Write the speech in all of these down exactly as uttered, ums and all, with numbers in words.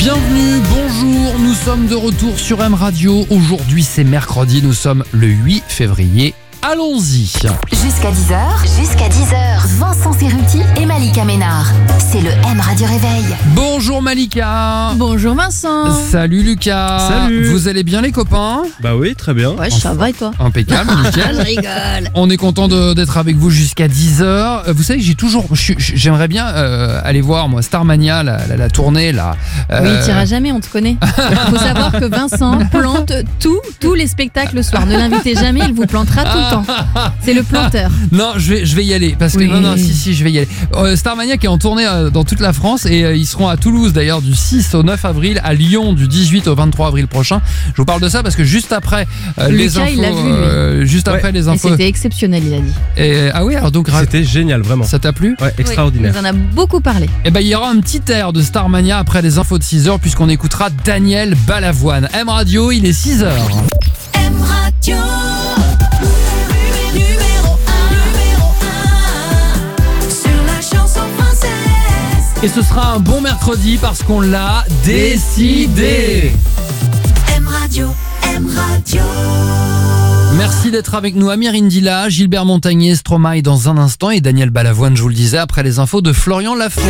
Bienvenue, bonjour, nous sommes de retour sur M Radio. Aujourd'hui c'est mercredi, nous sommes le huit février. Allons-y. Jusqu'à dix heures, jusqu'à dix heures, Vincent Cerruti et Malika Ménard. C'est le M Radio Réveil. Bonjour Malika. Bonjour Vincent. Salut Lucas. Salut. Vous allez bien les copains? Bah oui, très bien. Ouais, ça va et toi? Impeccable, nickel. Je rigole. On est content de, d'être avec vous jusqu'à dix heures. Vous savez que j'ai toujours, je, j'aimerais bien euh, aller voir moi Starmania, la, la, la tournée là. Euh... Oui, tu iras jamais, on te connaît. Faut savoir que Vincent plante tout, tous les spectacles le soir. Ne l'invitez jamais, il vous plantera tout le temps. C'est le planteur. Non, je vais, je vais y aller parce que oui. non, non, si, si, je vais y aller. Euh, Starmania qui est en tournée euh, dans toute la France et euh, ils seront à Toulouse d'ailleurs du six au neuf avril, à Lyon du dix-huit au vingt-trois avril prochain. Je vous parle de ça parce que juste après euh, les Lucas, infos, il l'a vu, lui. euh, juste Ouais. après les Et infos. c'était exceptionnel, il a dit. Et, ah oui, alors donc ra- C'était génial, vraiment. ça t'a plu? Ouais, Oui, extraordinaire. il nous en a beaucoup parlé. Eh ben il y aura un petit air de Starmania après les infos de six heures puisqu'on écoutera Daniel Balavoine. M Radio, il est six heures. M Radio. Et ce sera un bon mercredi parce qu'on l'a décidé. M Radio, M Radio. Merci d'être avec nous. Amir Indila, Gilbert Montagnier, Stromae dans un instant et Daniel Balavoine, je vous le disais, après les infos de Florian Lafont.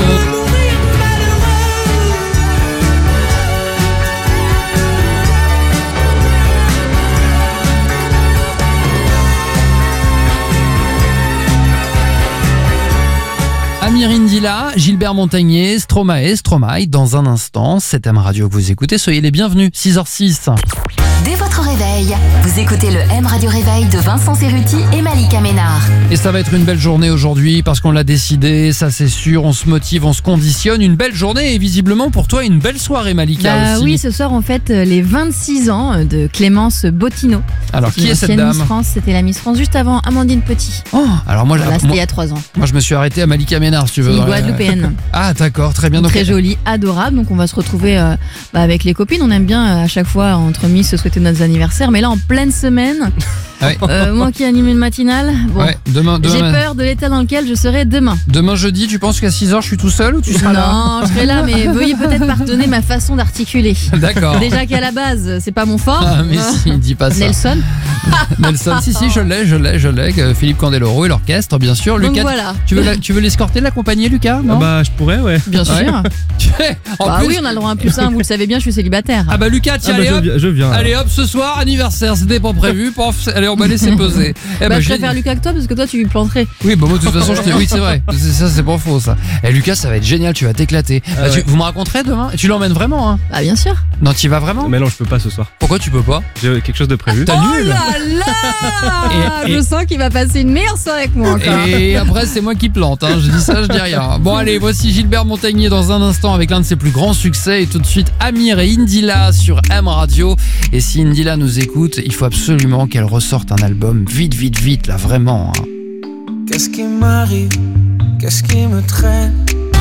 Amir Indila, Gilbert Montagnier, Stromae, Stromae dans un instant. C'est M Radio que vous écoutez, soyez les bienvenus. six heures six. Dès votre réveil, vous écoutez le M Radio Réveil de Vincent Cerruti et Malika Ménard. Et ça va être une belle journée aujourd'hui parce qu'on l'a décidé, ça c'est sûr, on se motive, on se conditionne. Une belle journée et visiblement pour toi une belle soirée Malika Bah aussi. oui, ce soir on fête les vingt-six ans de Clémence Bottineau. Alors qui Une est cette ancienne dame? Miss France, c'était la Miss France juste avant Amandine Petit. Oh, alors moi, Voilà, moi, c'était il y a trois ans. moi, je me suis arrêté à Malika Ménard si tu veux. C'est une dans la- Guadeloupéenne. Ah d'accord, très bien. Donc, Très jolie, adorable. Donc on va se retrouver euh, bah, avec les copines. On aime bien euh, à chaque fois entre Miss se souhaiter nos anniversaires. Mais là en pleine semaine, Ah ouais. euh, moi qui anime une matinale, bon, Ouais, demain, j'ai demain, peur de l'état dans lequel je serai demain. demain jeudi, tu penses qu'à six heures je suis tout seul ou tu seras là? Non, je serai là, mais veuillez peut-être pardonner ma façon d'articuler. D'accord. Déjà qu'à la base, c'est pas mon fort. Ah mais si, dis pas ça. Nelson. Nelson, si si, je l'ai, je l'ai, je l'ai. Euh, Philippe Candeloro et l'orchestre, bien sûr. Donc Lucas, voilà. tu veux, la- tu veux l'escorter, l'accompagner, Lucas? Ah Non. bah, je pourrais, ouais. Bien sûr. Ouais. En Bah plus- oui, on a le droit à un plus un, vous le savez bien, je suis célibataire. Ah bah Lucas, tiens, Ah bah, allez je hop. viens. Je viens Allez hop, ce soir, anniversaire, c'était pas prévu. Pof, allez, on va laisser peser. Eh bah, ben, je j'ai- préfère Lucas que toi parce que toi tu lui planterais. Oui, bah moi de toute façon, je t'ai... oui, c'est vrai. C'est ça, c'est pas faux ça. Et Lucas, ça va être génial, tu vas t'éclater. Ah Bah, tu- ouais. Vous me raconterez demain? Tu l'emmènes vraiment, hein? Bah bien sûr. Non, tu y vas vraiment? Mais non, je peux pas ce soir. Pourquoi tu peux pas? J'ai quelque chose de prévu. T'as Oh nul. là là Et- et- Je sens qu'il va passer une meilleure soirée avec moi encore. Et après, c'est moi qui plante, hein. Je dis ça, je dis rien. Bon, allez, voici Gilbert Montagnier dans un instant avec l'un de ses plus grands succès. Et tout de suite, Amir et Indila sur M Radio. Et si Indila nous écoute, il faut absolument qu'elle ressorte un album vite, vite, vite, là, vraiment. Hein. Qu'est-ce qui m'arrive? Qu'est-ce qui me traîne?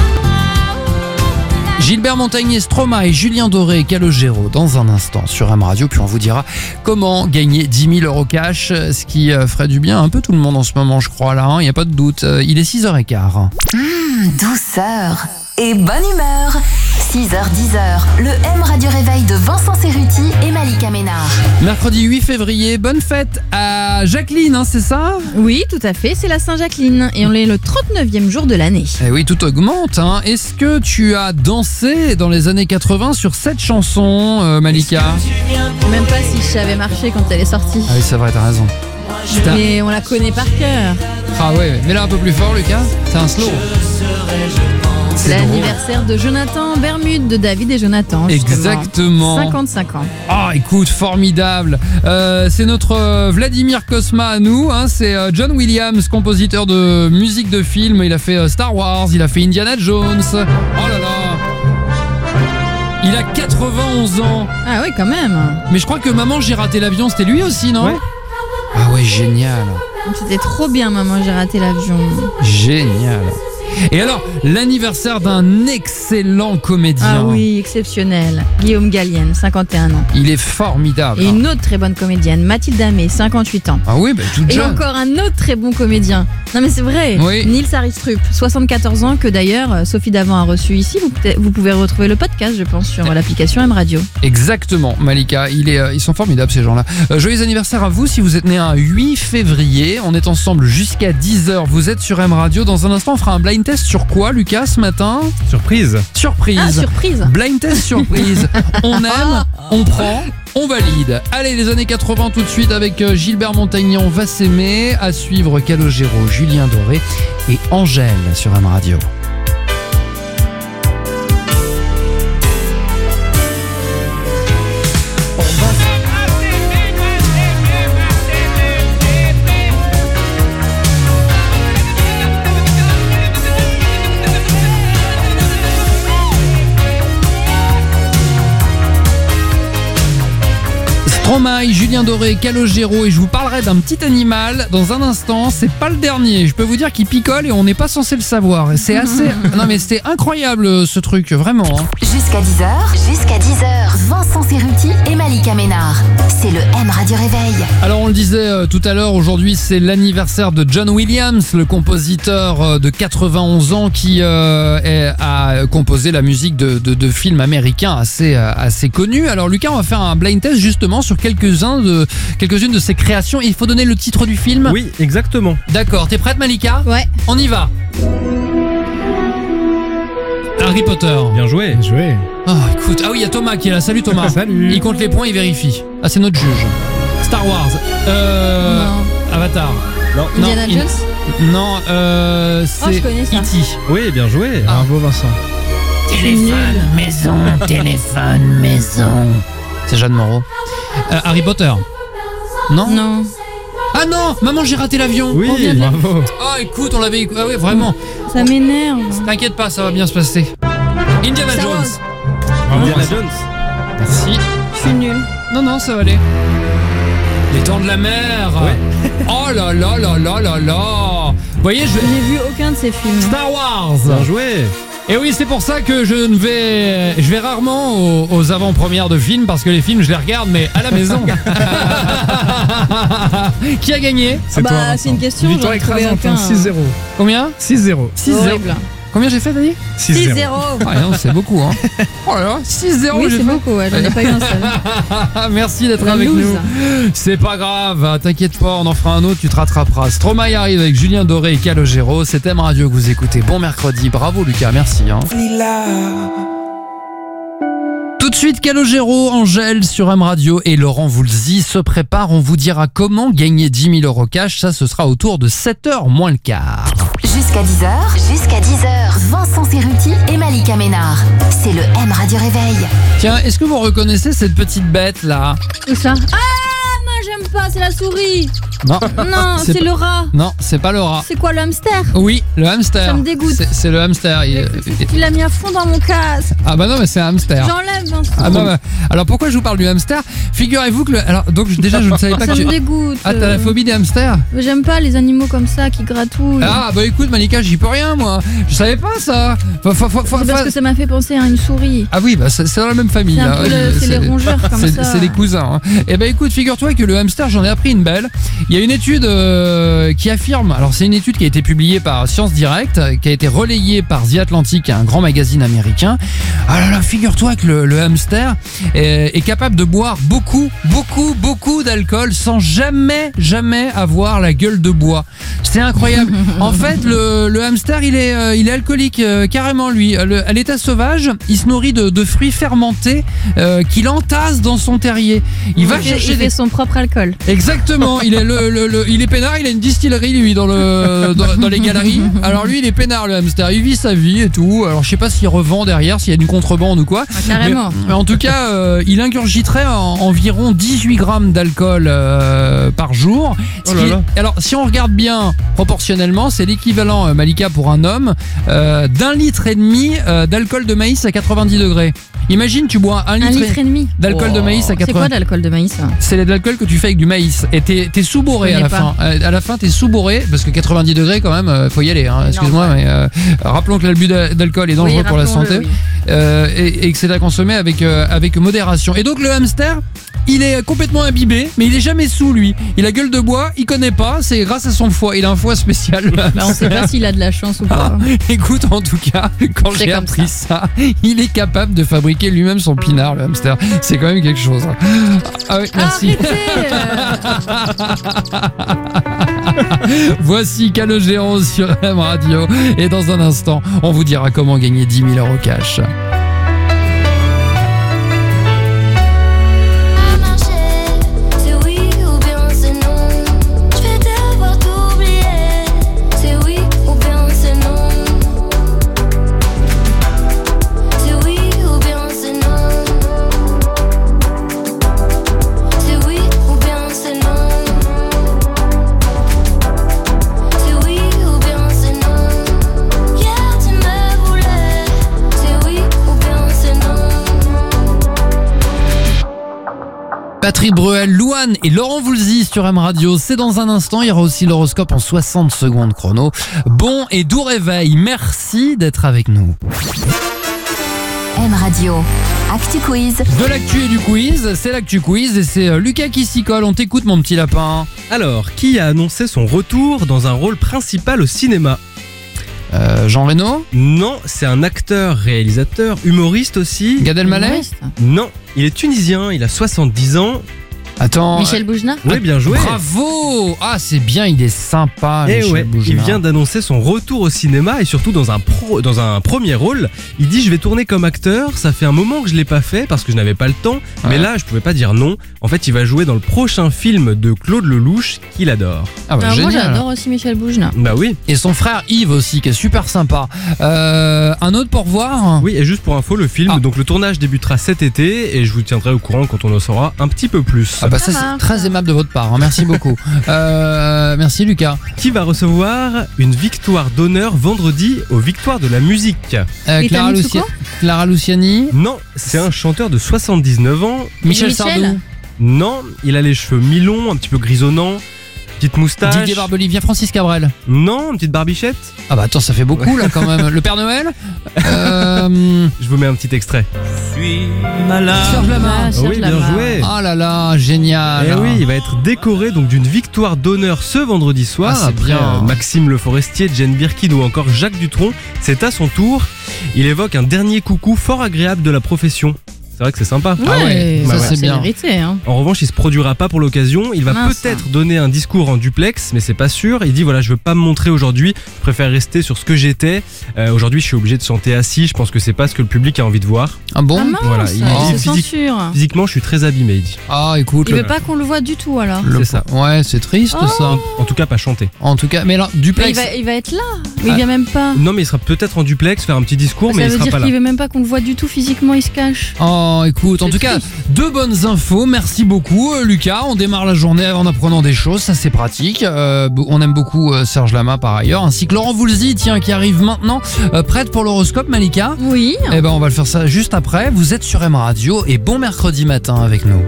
Gilbert Montagnier, Stromae et Julien Doré et Calogero dans un instant sur M Radio. Puis on vous dira comment gagner dix mille euros cash, ce qui euh, ferait du bien à un peu tout le monde en ce moment, je crois, là. Il n'y a pas de doute. Euh, Il est six heures quinze. Douceur et bonne humeur. six heures dix heures, le M Radio Réveil de Vincent Cerruti et Malika Ménard. Mercredi huit février, bonne fête à Jacqueline, hein, c'est ça? Oui, tout à fait, c'est la Saint-Jacqueline et on est le trente-neuvième jour de l'année. Eh oui, tout augmente. Hein. Est-ce que tu as dansé dans les années quatre-vingts sur cette chanson, euh, Malika? Même pas si je savais marcher quand elle est sortie. Ah oui, c'est vrai, t'as raison. Putain. Mais on la connaît par cœur. Ah ouais, mais là un peu plus fort, Lucas. C'est un slow. C'est drôle. l'anniversaire de Jonathan Bermude, de David et Jonathan. Justement. Exactement. cinquante-cinq ans. Ah, écoute, formidable. Euh, c'est notre euh, Vladimir Cosma à nous. Hein. C'est euh, John Williams, compositeur de musique de film. Il a fait euh, Star Wars, il a fait Indiana Jones. Oh là là. Il a quatre-vingt-onze ans. Ah oui, quand même. Mais je crois que Maman, j'ai raté l'avion, c'était lui aussi, non? Ouais. Ah ouais, génial. C'était trop bien, maman, j'ai raté l'avion. Génial. Et alors, l'anniversaire d'un excellent comédien. Ah oui, exceptionnel. Guillaume Gallienne, cinquante et un ans. Il est formidable. Et une autre très bonne comédienne, Mathilde Amé, cinquante-huit ans. Ah oui, bah, toute Et jeune. encore un autre très bon comédien. Non mais c'est vrai. Oui. Nils Aristrup, soixante-quatorze ans, que d'ailleurs euh, Sophie Davant a reçu ici. Vous, peut- vous pouvez retrouver le podcast, je pense, sur l'application M Radio. Exactement, Malika. Il est, euh, ils sont formidables ces gens-là. Euh, joyeux anniversaire à vous si vous êtes né un huit février. On est ensemble jusqu'à dix heures. Vous êtes sur M Radio. Dans un instant, on fera un blind test sur quoi, Lucas, ce matin? Surprise. Surprise. Ah, surprise. Blind test surprise. On aime, on prend, on valide. Allez, les années quatre-vingts tout de suite avec euh, Gilbert Montagnier, on va s'aimer. À suivre Calogero, Julien Doré et Angèle sur M Radio. Stromae, Julien Doré, Calogero et je vous parlerai d'un petit animal dans un instant. C'est pas le dernier. Je peux vous dire qu'il picole et on n'est pas censé le savoir. Et c'est assez. Non mais c'était incroyable ce truc, vraiment. Hein. Jusqu'à dix heures, jusqu'à dix heures, Vincent Cerruti et Malika Ménard. C'est le M Radio Réveil. Alors on le disait euh, tout à l'heure, aujourd'hui c'est l'anniversaire de John Williams, le compositeur euh, de quatre-vingt-onze ans qui euh, est- a composé la musique de, de, de films américains assez, euh, assez connus. Alors Lucas, on va faire un blind test justement sur quelques-uns de, quelques-unes de ses créations. Il faut donner le titre du film. Oui, exactement. D'accord, t'es prête Malika? Ouais. On y va. Harry Potter. Bien joué. Joué. Oh, écoute, ah oui, il y a Thomas qui est là. Salut Thomas. Salut. Il compte les points, il vérifie. Ah, c'est notre juge. Star Wars. Euh, Non. Avatar. Non. Indiana il- Jones. Non, euh, Oh, c'est je connais ça. E T. Oui, bien joué. Ah. Bravo Vincent. Téléphone, maison, téléphone, maison. C'est Jeanne Moreau. Euh, Harry Potter. Non, Non. Ah non, maman, j'ai raté l'avion. Oui, On vient de- Bravo. Ah, écoute, on l'avait. Ah oui, vraiment. Ça m'énerve. T'inquiète pas, ça va bien se passer. Indiana Star Jones. Wars. Bravo Indiana Vincent. Jones. Merci. Je suis nulle. Non, non, ça va aller. Les Dents de la Mer. Oh là là là là là là. Vous voyez, je vais. J'ai vu aucun de ces films. Star Wars. Bien joué. Et oui, c'est pour ça que je ne vais, je vais rarement aux, aux avant-premières de films parce que les films, je les regarde, mais à la maison. Qui a gagné? C'est bah, toi, Vincent. c'est une question, Victoire j'en ai trouvé écrasante, aucun. hein, six zéro. Combien? six zéro. six zéro. Horrible. Combien j'ai fait, t'as dit? six six zéro. zéro. Ah non, c'est beaucoup, hein. Oh là là, six zéro, Oui, j'ai c'est fait. beaucoup, ouais, j'en ai pas eu un seul. Merci d'être La avec loose. nous. C'est pas grave, t'inquiète pas, on en fera un autre, tu te rattraperas. Stromae arrive avec Julien Doré et Calogero. C'est M Radio que vous écoutez. Bon mercredi, bravo Lucas, merci. Hein. Tout de suite, Calogero, Angèle sur M Radio et Laurent Voulzy se prépare. On vous dira comment gagner dix mille euros cash. Ça, ce sera autour de sept heures moins le quart. Jusqu'à dix heures, jusqu'à dix heures, Vincent Cerruti et Malika Ménard. C'est le M Radio Réveil. Tiens, est-ce que vous reconnaissez cette petite bête là? Où ça? Ah, moi j'aime pas, c'est la souris. Non, Non, C'est c'est pas- le rat. non, c'est pas le rat. C'est quoi le hamster? Oui, le hamster. Ça me dégoûte. C'est, c'est le hamster. Il- Il l'a mis à fond dans mon casque. Ah bah non, mais c'est un hamster. J'enlève Vincent. Ah bah, bah. Alors pourquoi je vous parle du hamster? Figurez-vous que le... alors donc déjà je ne savais pas Ça que me tu... dégoûte. Ah, t'as la phobie des hamsters? J'aime pas les animaux comme ça qui gratouillent. Ah bah écoute Malika, j'y peux rien moi. Je savais pas ça. Faut- faut- faut- faut- C'est parce faut- que ça m'a fait penser à une souris. Ah oui, bah c'est c'est dans la même famille. C'est un là. peu le- c'est les rongeurs comme c'est, ça. c'est des cousins. Hein. Et bah écoute, figure-toi que le hamster, j'en ai appris une belle. Il y a une étude euh, qui affirme, alors c'est une étude qui a été publiée par Science Direct, qui a été relayée par The Atlantic, un grand magazine américain. Alors là, figure-toi que le, le hamster est, est capable de boire beaucoup, beaucoup, beaucoup d'alcool sans jamais, jamais avoir la gueule de bois. C'est incroyable. En fait, le, le hamster, il est, euh, il est alcoolique euh, carrément lui. Le- à l'état sauvage, il se nourrit de, de fruits fermentés euh, qu'il entasse dans son terrier. Il va fait, chercher il des... fait son propre alcool. Exactement. Il est le, le- le- il est peinard. Il a une distillerie lui dans le dans, dans les galeries. Alors lui, il est peinard le hamster. Il vit sa vie et tout. Alors je sais pas s'il revend derrière, s'il y a du contrebande ou quoi. Ah, carrément. Mais, mais en tout cas, euh, il ingurgiterait en- environ dix-huit grammes d'alcool euh, par jour. Ce Oh là qui est- là. alors, si on regarde bien proportionnellement, c'est l'équivalent, euh, Malika, pour un homme, euh, d'un litre et demi euh, d'alcool de maïs à quatre-vingt-dix degrés. Imagine, tu bois un Un litre, litre et demi. d'alcool de maïs à C'est quoi quatre-vingts. de l'alcool de maïs hein C'est de l'alcool que tu fais avec du maïs. Et t'es, t'es sous-bourré Je à la connais fin. Euh, À la fin, t'es sous-bourré parce que quatre-vingt-dix degrés quand même, euh, faut y aller. Hein. Excuse-moi, mais euh, rappelons que l'abus d'a- d'alcool est dangereux Oui, pour la rappelons-le, santé oui. euh, et, et que c'est à consommer avec euh, avec modération. Et donc le hamster, il est complètement imbibé, mais il est jamais sous lui. Il a gueule de bois, il connaît pas. C'est grâce à son foie. Il a un foie spécial. le Bah, on sait hamster. pas s'il a de la chance ou Ah, pas. écoute, en tout cas, quand C'est j'ai comme appris ça. il est capable de fabriquer lui-même son pinard, le hamster. C'est quand même quelque chose. Ah oui, merci. Voici Calogero sur M Radio. Et dans un instant, on vous dira comment gagner dix mille euros cash. C'est oui ou bien c'est non. Je vais devoir t'oublier. C'est oui ou bien c'est non. C'est oui ou bien c'est non. C'est oui ou bien c'est non. C'est oui ou bien c'est non. Hier tu me voulais. C'est oui ou bien c'est non. Patrick Bruel, Louane et Laurent Voulzy sur M Radio. C'est dans un instant. Il y aura aussi l'horoscope en soixante secondes chrono. Bon et doux réveil. Merci d'être avec nous. M Radio. Actu Quiz. De l'actu et du quiz. C'est l'actu quiz et c'est euh, Lucas qui s'y colle. On t'écoute, mon petit lapin. Alors, qui a annoncé son retour dans un rôle principal au cinéma? Euh, Jean Reno, Non, c'est un acteur, réalisateur, humoriste aussi. Gad Elmaleh. Humoriste. Non, il est tunisien, il a soixante-dix ans. Attends. Michel Boujna. Oui, bien joué. Bravo. Ah, c'est bien, il est sympa. Et Michel ouais, Boujna. il vient d'annoncer son retour au cinéma et surtout dans un, pro, dans un premier rôle. Il dit je vais tourner comme acteur, ça fait un moment que je l'ai pas fait parce que je n'avais pas le temps, mais Ouais. là je pouvais pas dire non. En fait il va jouer dans le prochain film de Claude Lelouch qu'il adore. Ah bah, Alors, moi génial. j'adore aussi Michel Boujna. Bah oui, Et son frère Yves aussi, qui est super sympa. Euh, un autre pour voir. oui et juste pour info le film, Ah. donc le tournage débutera cet été et je vous tiendrai au courant quand on en saura un petit peu plus. Ah bah ça, Ça c'est marche. très aimable de votre part, hein. Merci beaucoup. Euh, merci Lucas. Qui va recevoir une victoire d'honneur vendredi aux Victoires de la musique? Euh, Rita Clara, Mitsuko Lucia- Clara Luciani. Non, c'est un chanteur de soixante-dix-neuf ans. Michel, Michel Sardou. Non, il a les cheveux mi-longs, un petit peu grisonnants, petite moustache. Didier Barbelivien, Francis Cabrel. Non, une petite barbichette. Ah bah attends, ça fait beaucoup là quand même. Le Père Noël. Euh, Je vous mets un petit extrait. Serge Lama. Ah, Serge oui, bien Lama. joué. Oh là là, génial. Eh oui, il va être décoré donc d'une victoire d'honneur ce vendredi soir. Ah, c'est Après bien. euh, Maxime Le Forestier, Jane Birkin ou encore Jacques Dutronc, c'est à son tour. Il évoque un dernier coucou fort agréable de la profession. C'est vrai que c'est sympa. Ouais, Ah ouais, ça, c'est bien. mérité. Hein. En revanche, il se produira pas pour l'occasion. Il va Mince. peut-être donner un discours en duplex, mais c'est pas sûr. Il dit voilà, je veux pas me montrer aujourd'hui. Je préfère rester sur ce que j'étais. Euh, aujourd'hui, je suis obligé de chanter assis. Je pense que c'est pas ce que le public a envie de voir. Ah bon. Ah mince, Voilà, il il, dit se physique- censure. Physiquement, je suis très abîmé. Il dit. Ah écoute. Il le- veut pas qu'on le voit du tout alors. le- C'est ça. Ouais, c'est triste Oh. ça. En tout cas, pas chanter. En tout cas, mais alors Mais il duplex. va, il va être là. Mais Ah. il vient même pas. Non, mais il sera peut-être en duplex, faire un petit discours, mais Ça il veut sera dire pas là. qu'il veut même pas qu'on le voit du tout physiquement, il se cache. Oh, écoute, en C'est tout cas, triste. deux bonnes infos. Merci beaucoup, euh, Lucas. On démarre la journée en apprenant des choses, ça c'est pratique. Euh, on aime beaucoup euh, Serge Lama par ailleurs, ainsi que Laurent Voulzy, tiens, qui arrive maintenant. Euh, prête pour l'horoscope, Malika? Oui. Eh ben, on va le faire ça juste après. Vous êtes sur M Radio et bon mercredi matin avec nous.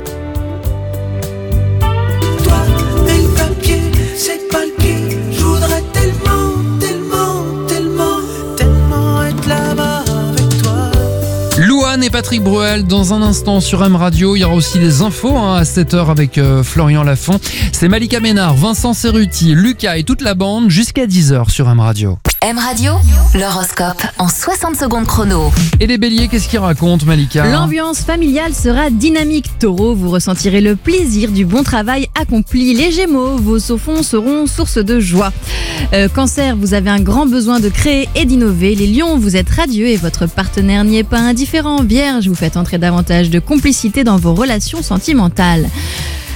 Toi et le papier, c'est pas le pied. Je voudrais tellement, tellement, tellement, tellement être là-bas avec toi. Louane et Patrick Bruel dans un instant sur M Radio. Il y aura aussi des infos hein, à sept heures avec euh, Florian Lafont. C'est Malika Ménard, Vincent Cerruti, Lucas et toute la bande jusqu'à dix heures sur M Radio. M Radio, l'horoscope en soixante secondes chrono. Et les béliers, qu'est-ce qu'ils racontent, Malika? L'ambiance familiale sera dynamique. Taureau, vous ressentirez le plaisir du bon travail accompli. Les Gémeaux, vos sophons seront source de joie. Euh, cancer, vous avez un grand besoin de créer et d'innover. Les Lions, vous êtes radieux et votre partenaire n'y est pas indifférent. Vierge, vous faites entrer davantage de complicité dans vos relations sentimentales.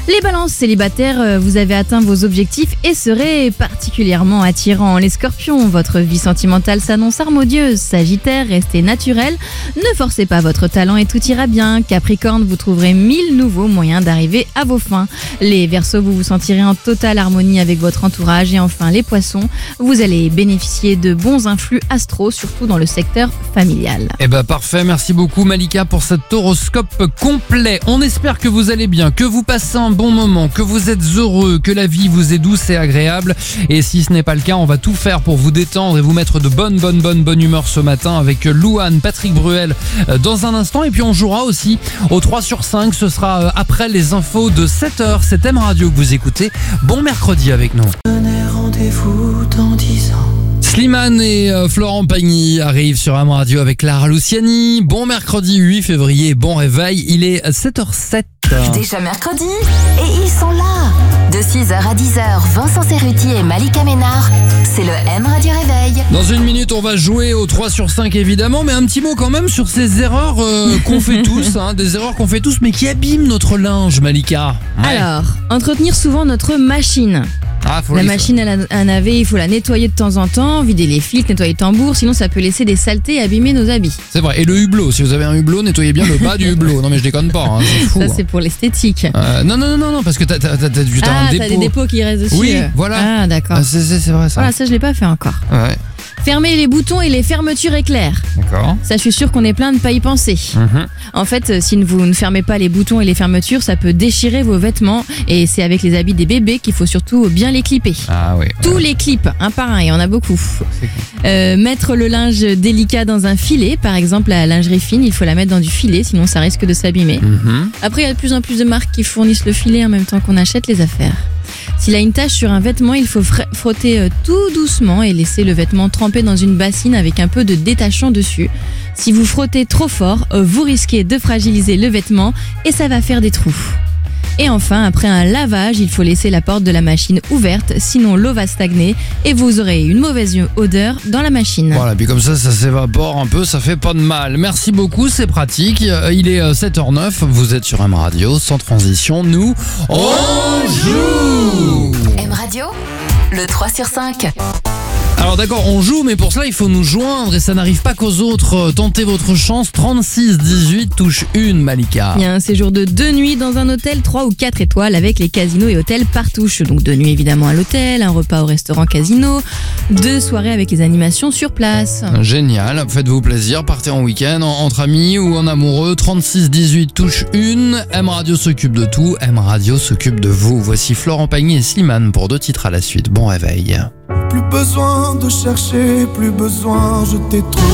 Les balances célibataires, euh, vous avez atteint vos objectifs et serez particulièrement attirants. Les scorpions, votre vie sentimentale s'annonce harmonieuse. Sagittaire, restez naturel. Ne forcez pas votre talent et tout ira bien. Capricorne, vous trouverez mille nouveaux moyens d'arriver à vos fins. Les Verseaux, vous vous sentirez en totale harmonie avec votre entourage. Et enfin, les poissons, vous allez bénéficier de bons influx astro, surtout dans le secteur familial. Eh ben parfait, merci beaucoup Malika pour cet horoscope complet. On espère que vous allez bien, que vous passez un bon moment, que vous êtes heureux, que la vie vous est douce et agréable. Et si ce n'est pas le cas, on va tout faire pour vous détendre et vous mettre de bonne, bonne, bonne, bonne humeur ce matin avec Louane, Patrick Bruel dans un instant. Et puis on jouera aussi au trois sur cinq. Ce sera après les infos de sept heures. C'est M Radio que vous écoutez. Bon mercredi avec nous. Donnez rendez-vous dans dix ans. Slimane et euh, Florent Pagny arrivent sur M Radio avec Clara Luciani. Bon mercredi huit février, bon réveil. Il est sept heures zéro sept. Déjà mercredi, et ils sont là. De six heures à dix heures, Vincent Cerruti et Malika Ménard, c'est le M Radio Réveil. Dans une minute, on va jouer au trois sur cinq évidemment, mais un petit mot quand même sur ces erreurs euh, qu'on fait tous, hein, des erreurs qu'on fait tous, mais qui abîment notre linge, Malika. Ouais. Alors, entretenir souvent notre machine. Ah, faut La les- machine à, la- à laver, il faut la nettoyer de temps en temps, vider les filtres, nettoyer le tambour, sinon ça peut laisser des saletés et abîmer nos habits. C'est vrai. Et le hublot, si vous avez un hublot, nettoyez bien le bas du hublot. Non mais je déconne pas, hein, c'est fou. Ça, hein. c'est pour l'esthétique. Euh, non, non, non, non, parce que t'as, t'as, t'as, t'as du- t'as Ah, un dépôt. t'as des dépôts qui restent dessus. Oui, euh. voilà. Ah, d'accord. Ah, c'est, c'est, c'est vrai ça. Voilà, ça, je l'ai pas fait encore. Ouais, Fermer les boutons et les fermetures éclairs. d'accord. Ça, je suis sûre qu'on est plein de pas y penser. Mhm. En fait, euh, si vous ne fermez pas les boutons et les fermetures, ça peut déchirer vos vêtements. Et c'est avec les habits des bébés qu'il faut surtout bien les clipper. Ah oui. Tous les clips, un par un, il y en a beaucoup. C'est cool. Euh, mettre le linge délicat dans un filet, par exemple la lingerie fine, il faut la mettre dans du filet, sinon ça risque de s'abîmer. Mhm. Après, il y a de plus en plus de marques qui fournissent le filet en même temps qu'on achète les affaires. S'il a une tache sur un vêtement, il faut fr- frotter euh, tout doucement et laisser le vêtement tremper dans une bassine avec un peu de détachant dessus. Si vous frottez trop fort, euh, vous risquez de fragiliser le vêtement et ça va faire des trous. Et enfin, après un lavage, il faut laisser la porte de la machine ouverte, sinon l'eau va stagner et vous aurez une mauvaise odeur dans la machine. Voilà, puis comme ça, ça s'évapore un peu, ça fait pas de mal. Merci beaucoup, c'est pratique. Euh, Il est euh, sept heures neuf, vous êtes sur M Radio, sans transition, nous, on joue. M Radio, le trois sur cinq. Alors d'accord, on joue, mais pour cela, il faut nous joindre et ça n'arrive pas qu'aux autres. Euh, Tentez votre chance, trente-six dix-huit, touche une, Malika. Il y a un séjour de deux nuits dans un hôtel trois ou quatre étoiles avec les casinos et hôtels par touche. Donc deux nuits évidemment à l'hôtel, un repas au restaurant casino, deux soirées avec les animations sur place. Génial, faites-vous plaisir, partez en week-end, en- entre amis ou en amoureux. trente-six dix-huit, touche une. M Radio s'occupe de tout, M Radio s'occupe de vous. Voici Florent Pagny et Slimane pour deux titres à la suite. Bon réveil. Plus besoin de chercher, plus besoin, je t'ai trouvé.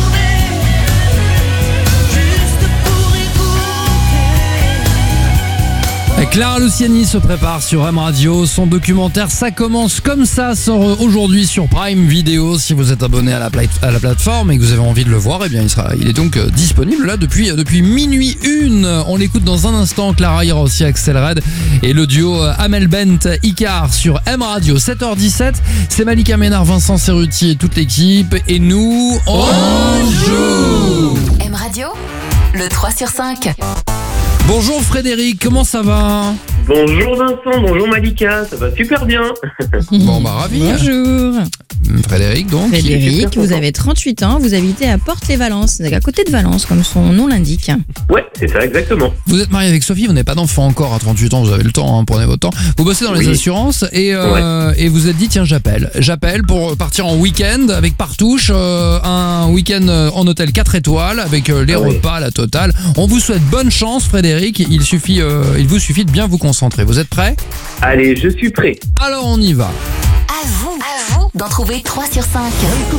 Clara Luciani se prépare sur M Radio. Son documentaire Ça commence comme ça sort aujourd'hui sur Prime Video. Si vous êtes abonné à la, plate- à la plateforme et que vous avez envie de le voir, eh bien il, sera, il est donc euh, disponible là depuis, euh, depuis minuit une. On l'écoute dans un instant. Clara ira aussi Axel Red et le duo euh, Amel Bent Icar sur M Radio. sept heures dix-sept, c'est Malika Ménard, Vincent Cerruti et toute l'équipe. Et nous, on joue. M Radio, le trois sur cinq. Bonjour Frédéric, comment ça va? Bonjour Vincent, bonjour Malika, ça va super bien. Bon bah ravi. Bonjour. Frédéric donc. Frédéric, super vous content. avez trente-huit ans, vous habitez à Porte-les-Valences, c'est à côté de Valence comme son nom l'indique. Ouais, c'est ça exactement. Vous êtes marié avec Sophie, vous n'avez pas d'enfant encore à trente-huit ans, vous avez le temps, hein, prenez votre temps. Vous bossez dans les Oui. assurances et, euh, et vous êtes dit tiens j'appelle. J'appelle pour partir en week-end avec Partouche, euh, un week-end en hôtel quatre étoiles avec euh, les Ah oui. repas, la totale. On vous souhaite bonne chance Frédéric, il, suffit, euh, il vous suffit de bien vous concentrer. Vous êtes prêts? Allez, je suis prêt. Alors on y va. À vous, à vous d'en trouver trois sur cinq.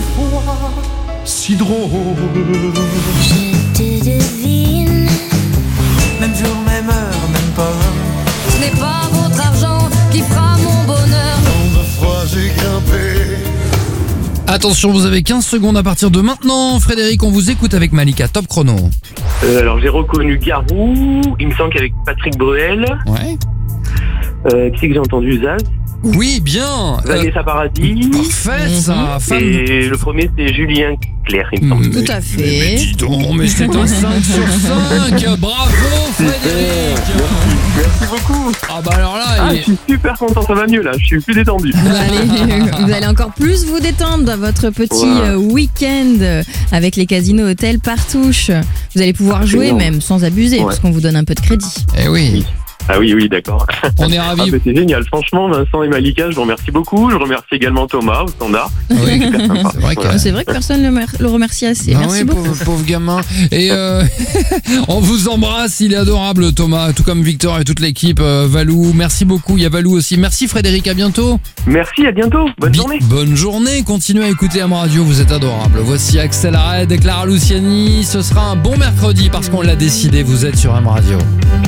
Si drôle, Je te devine. même jour, même heure, même pas. Ce n'est pas votre argent qui fera mon bonheur. Dans de froid, j'ai grimpé. Attention, vous avez quinze secondes à partir de maintenant. Frédéric, on vous écoute avec Malika, top chrono. Euh, alors j'ai reconnu Garou, il me semble qu'avec Patrick Bruel. Ouais. Euh, qui c'est que j'ai entendu? Zaz, Oui, bien. Euh, Vanessa Paradis. parfait, ça. Femme. Et le premier, c'est Julien Clerc, il me semble. Tout à Mais, mais fait. dis donc, mais c'est un cinq sur cinq. Bravo, Frédéric. Merci beaucoup. Ah bah alors là, Ah, il- je suis super content, ça va mieux là, je suis plus détendu. Vous allez, vous allez encore plus vous détendre dans votre petit Ouais. euh, week-end euh, avec les casinos hôtels Partouche. Vous allez pouvoir jouer énorme. même sans abuser Ouais. parce qu'on vous donne un peu de crédit. eh oui, Ah oui, oui, d'accord. on est Ah, ravis. bah, c'est génial, franchement, Vincent et Malika, je vous remercie beaucoup. Je remercie également Thomas au standard. Oui, Super sympa. c'est vrai que. Voilà. C'est vrai que personne ne le, mer- le remercie assez. Ah Merci oui, beaucoup. pauvre, pauvre gamin. Et euh, on vous embrasse, il est adorable Thomas, tout comme Victor et toute l'équipe. euh, Valou, merci beaucoup, il y a Valou aussi. Merci Frédéric, à bientôt. Merci, à bientôt. Bonne Bi- journée. Bonne journée, continuez à écouter M Radio, vous êtes adorables. Voici Axel Red et Clara Luciani. Ce sera un bon mercredi parce qu'on l'a décidé, vous êtes sur M Radio.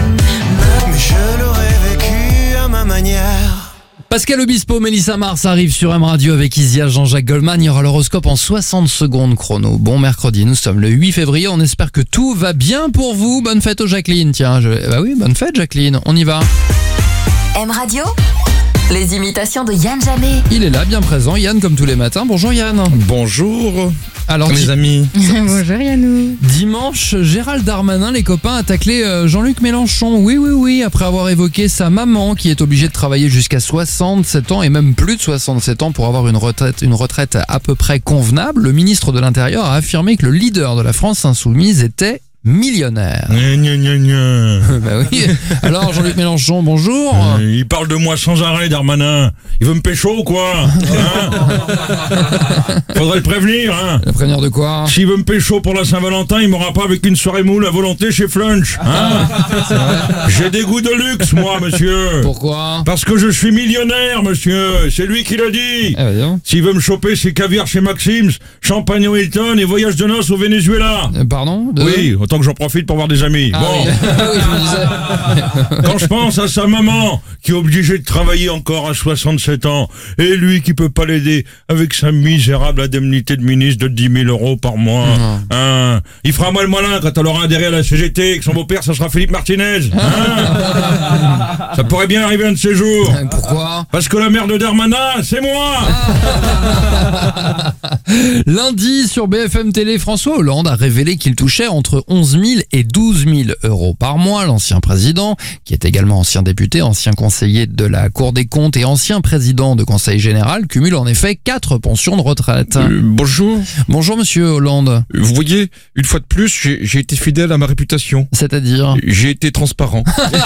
Mais je l'aurais vécu à ma manière. Pascal Obispo, Mélissa Mars arrive sur M Radio avec Isia, Jean-Jacques Goldman. Il y aura l'horoscope en soixante secondes chrono. Bon mercredi, nous sommes le huit février. On espère que tout va bien pour vous. Bonne fête aux Jacqueline. Tiens, je... bah oui, bonne fête Jacqueline. On y va. M Radio, les imitations de Yann Jamais. Il est là, bien présent. Yann, comme tous les matins. Bonjour Yann. Bonjour Alors, mes di- amis. Bonjour Yannou. dimanche, Gérald Darmanin, les copains, a taclé euh, Jean-Luc Mélenchon. Oui, oui, oui, après avoir évoqué sa maman qui est obligée de travailler jusqu'à soixante-sept ans et même plus de soixante-sept ans pour avoir une retraite, une retraite à peu près convenable. Le ministre de l'Intérieur a affirmé que le leader de la France insoumise était millionnaire. Gna, gna, gna, gna. Bah oui. Alors Jean-Luc Mélenchon, bonjour. Euh, Il parle de moi sans arrêt, Darmanin. Il veut me pécho ou quoi hein Faudrait le prévenir, hein. La prévenir de quoi? S'il veut me pécho pour la Saint-Valentin, il m'aura pas avec une soirée moule à volonté chez Flunch. Hein J'ai des goûts de luxe, moi, monsieur. Pourquoi? Parce que je suis millionnaire, monsieur. C'est lui qui l'a dit. Eh ben, dis donc. S'il veut me choper, c'est caviar chez Maxim's, champagne au Hilton et voyage de noces au Venezuela. Euh, Pardon? De- Oui, autant que j'en profite pour voir des amis. Ah bon. oui. Oui, je me disais. Quand je pense à sa maman, qui est obligée de travailler encore à soixante-sept ans, et lui qui peut pas l'aider avec sa misérable indemnité de ministre de dix mille euros par mois, Non. hein, il fera moi le malin quand elle aura adhéré à la C G T et que son beau-père, ça sera Philippe Martinez. Hein ça pourrait bien arriver un de ces jours. Euh, Pourquoi? Parce que la mère de Darmanin, c'est moi. Lundi, sur B F M Télé, François Hollande a révélé qu'il touchait entre onze mille et douze mille euros par mois. L'ancien président, qui est également ancien député, ancien conseiller de la Cour des comptes et ancien président de Conseil général, cumule en effet quatre pensions de retraite. Euh, bonjour. Bonjour Monsieur Hollande. Vous voyez, une fois de plus, j'ai j'ai été fidèle à ma réputation. C'est-à-dire? J'ai été transparent.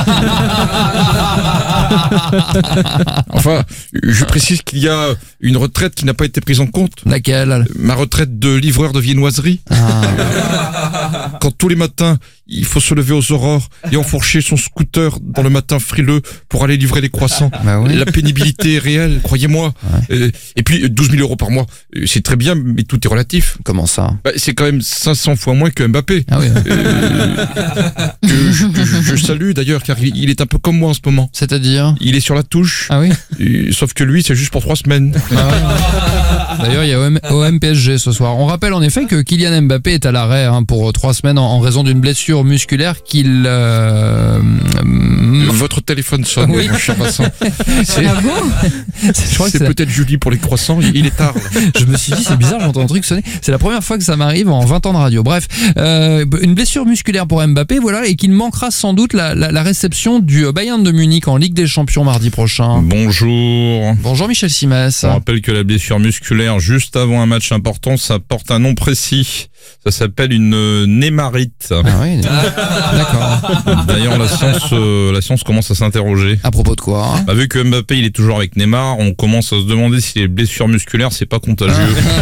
Enfin, je précise qu'il y a une retraite qui n'a pas été prise en compte. Laquelle? Ma retraite de livreur de viennoiserie. Ah. Quand tous les matins, il faut se lever aux aurores et enfourcher son scooter dans le matin frileux pour aller livrer les croissants. Bah oui. La pénibilité est réelle, croyez-moi. Euh, et puis, douze mille euros par mois, euh, c'est très bien, mais tout est relatif. Comment ça? Bah, c'est quand même cinq cents fois moins que Mbappé. Ah oui. Euh, que je, que je- je salue d'ailleurs, car il, il est un peu comme moi en ce moment. C'est-à-dire? Il est sur la touche, Ah oui. euh, sauf que lui, c'est juste pour trois semaines. Ah ouais. D'ailleurs, il y a O M, O M P S G ce soir. On rappelle en effet que Kylian Mbappé est à l'arrêt hein, pour trois semaines en, en raison d'une blessure musculaire qu'il... euh, mm, Votre téléphone sonne, Oui. mon cher Vincent. C'est Ah bon je crois que c'est c'est- peut-être Julie pour les croissants, il il est tard. là. Je me suis dit, c'est bizarre, j'entends un truc sonner. C'est la première fois que ça m'arrive en vingt ans de radio. Bref, euh, une blessure musculaire pour Mbappé, voilà, et qu'il manquera sans doute la, la, la réception du Bayern de Munich en Ligue des Champions mardi prochain. Bonjour. Bonjour Michel Simès. On rappelle que la blessure musculaire juste avant un match important, ça porte un nom précis. Ça s'appelle une euh, némarite. Ah oui, d'accord. D'ailleurs, la science, euh, la science commence à s'interroger. À propos de quoi hein Bah, vu que Mbappé il est toujours avec Neymar, on commence à se demander si les blessures musculaires c'est pas contagieux.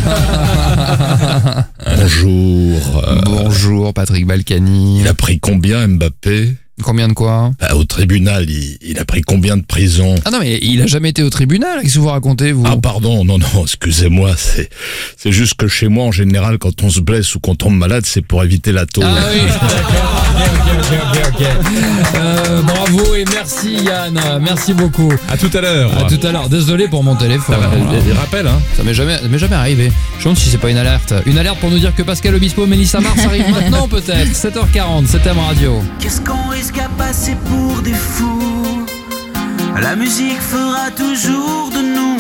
Bonjour. euh, Bonjour Patrick Balkany. il a pris combien Mbappé? Combien de quoi Bah, au tribunal, il, il a pris combien de prison? Ah non, mais il a jamais été au tribunal. Qu'est-ce que vous racontez, vous Ah pardon, non, non, excusez-moi, c'est c'est juste que chez moi, en général, quand on se blesse ou qu'on tombe malade, c'est pour éviter la tôle. Ah oui, ok, ok, ok, ok. Euh, bravo et merci Yann, merci beaucoup. À tout à l'heure. À tout à l'heure. Désolé pour mon téléphone. Ça va, Voilà. des rappels, hein. Ça m'est jamais, ça m'est jamais arrivé. Je me demande si c'est pas une alerte. Une alerte pour nous dire que Pascal Obispo, Mélissa Mars arrive maintenant peut-être. sept heures quarante, c'est M Radio. Qu'est-ce qu'on risque à passer pour des fous? La musique fera toujours de nous